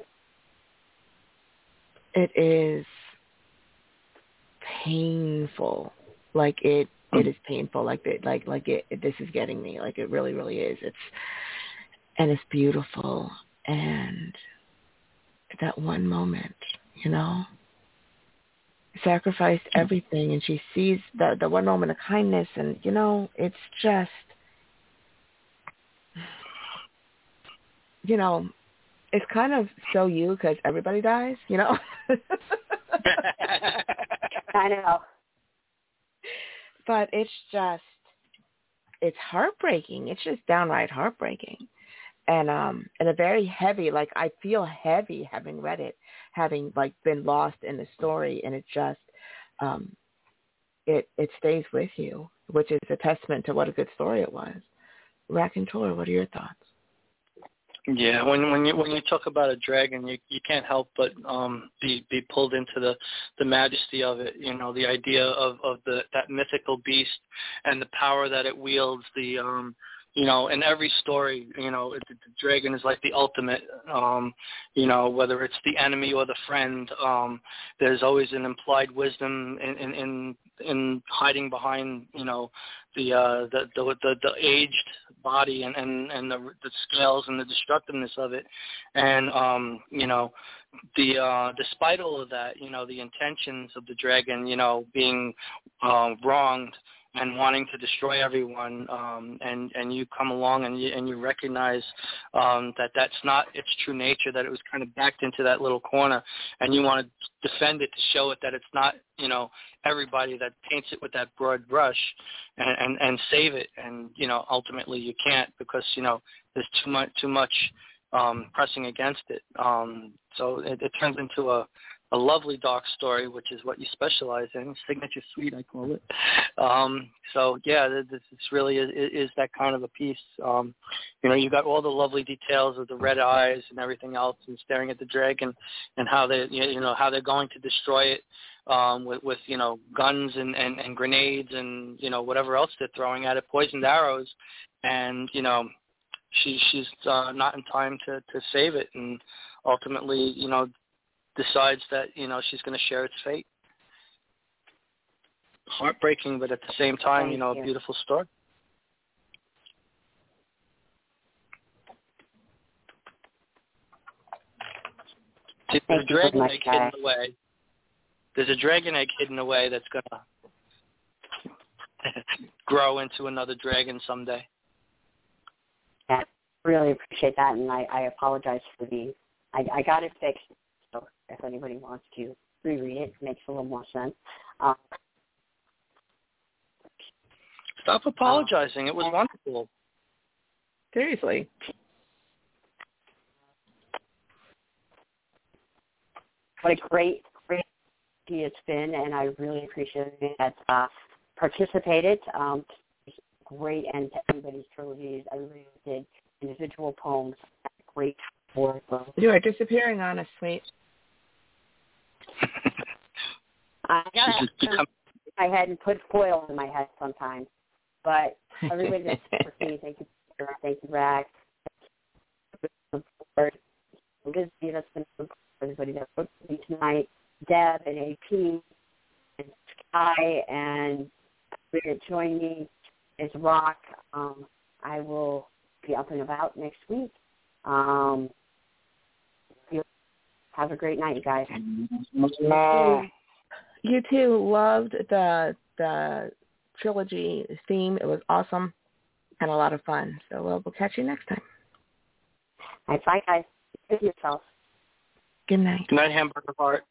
it is painful. Like it it is painful. Like it like like it, it this is getting me. Like it really, really is. It's and it's beautiful, and that one moment, you know, sacrificed everything, and she sees the the one moment of kindness, and you know, it's just, you know, it's kind of so you, because everybody dies, you know. I know, but it's just, it's heartbreaking. It's just downright heartbreaking. And um, and a very heavy, like I feel heavy having read it, having like been lost in the story, and it just, um, it it stays with you, which is a testament to what a good story it was. Raconteur, what are your thoughts? Yeah, when when you when you talk about a dragon, you you can't help but um, be be pulled into the, the majesty of it. You know, the idea of, of the that mythical beast and the power that it wields. The um, You know, in every story, you know, the, the dragon is like the ultimate, um, you know, whether it's the enemy or the friend, um, there's always an implied wisdom in, in, in, in hiding behind, you know, the, uh, the, the, the, the aged body and, and, and the, the scales and the destructiveness of it. And, um, you know, the, uh, despite all of that, you know, the intentions of the dragon, you know, being, uh, wronged, and wanting to destroy everyone, um, and and you come along and you and you recognize um, that that's not its true nature, that it was kind of backed into that little corner, and you want to defend it to show it that it's not, you know, everybody that paints it with that broad brush, and, and, and save it, and you know, ultimately you can't, because you know there's too much too much um, pressing against it. Um, so it, it turns into a, a lovely dark story, which is what you specialize in, signature suite, I call it. Um, so yeah, this, this really is, is that kind of a piece. Um, you know, you got all the lovely details of the red eyes and everything else, and staring at the dragon, and how they, you know, how they're going to destroy it um, with, with you know, guns and, and, and grenades and you know whatever else they're throwing at it, poisoned arrows, and you know, she she's uh, not in time to, to save it, and ultimately, you know, decides that, you know, she's going to share its fate. Heartbreaking, but at the same time, Thank you know, you. a beautiful story. There's Thank a you so dragon much, egg guys. hidden away. There's a dragon egg hidden away that's going to grow into another dragon someday. Yeah, really appreciate that, and I, I apologize for the, I, I got it fixed, so if anybody wants to reread it, it makes a little more sense. Um, Stop apologizing. It was wonderful. Seriously. What a great, great idea it's been, and I really appreciate it that uh, participated. Um, great end to everybody's trilogies. I really did individual poems. Great work. You are disappearing on us, sweet. I got my head and put foil in my head sometimes, but everybody that's for me, thank you, Sarah, thank you, Rack. Lizzie, that's been everybody that spoke to me tonight. Deb and A P and Sky and everybody that joined me is Rock. Um, I will be up and about next week. Um, have a great night, you guys. You too. Loved the the trilogy theme. It was awesome and a lot of fun. So we'll, we'll catch you next time. All right, bye, guys. Good yourself. Good night. Good night, Hamburger Heart.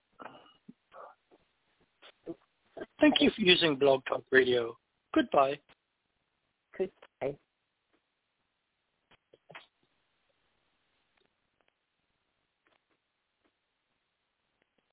Thank you for using Blog Talk Radio. Goodbye. Goodbye.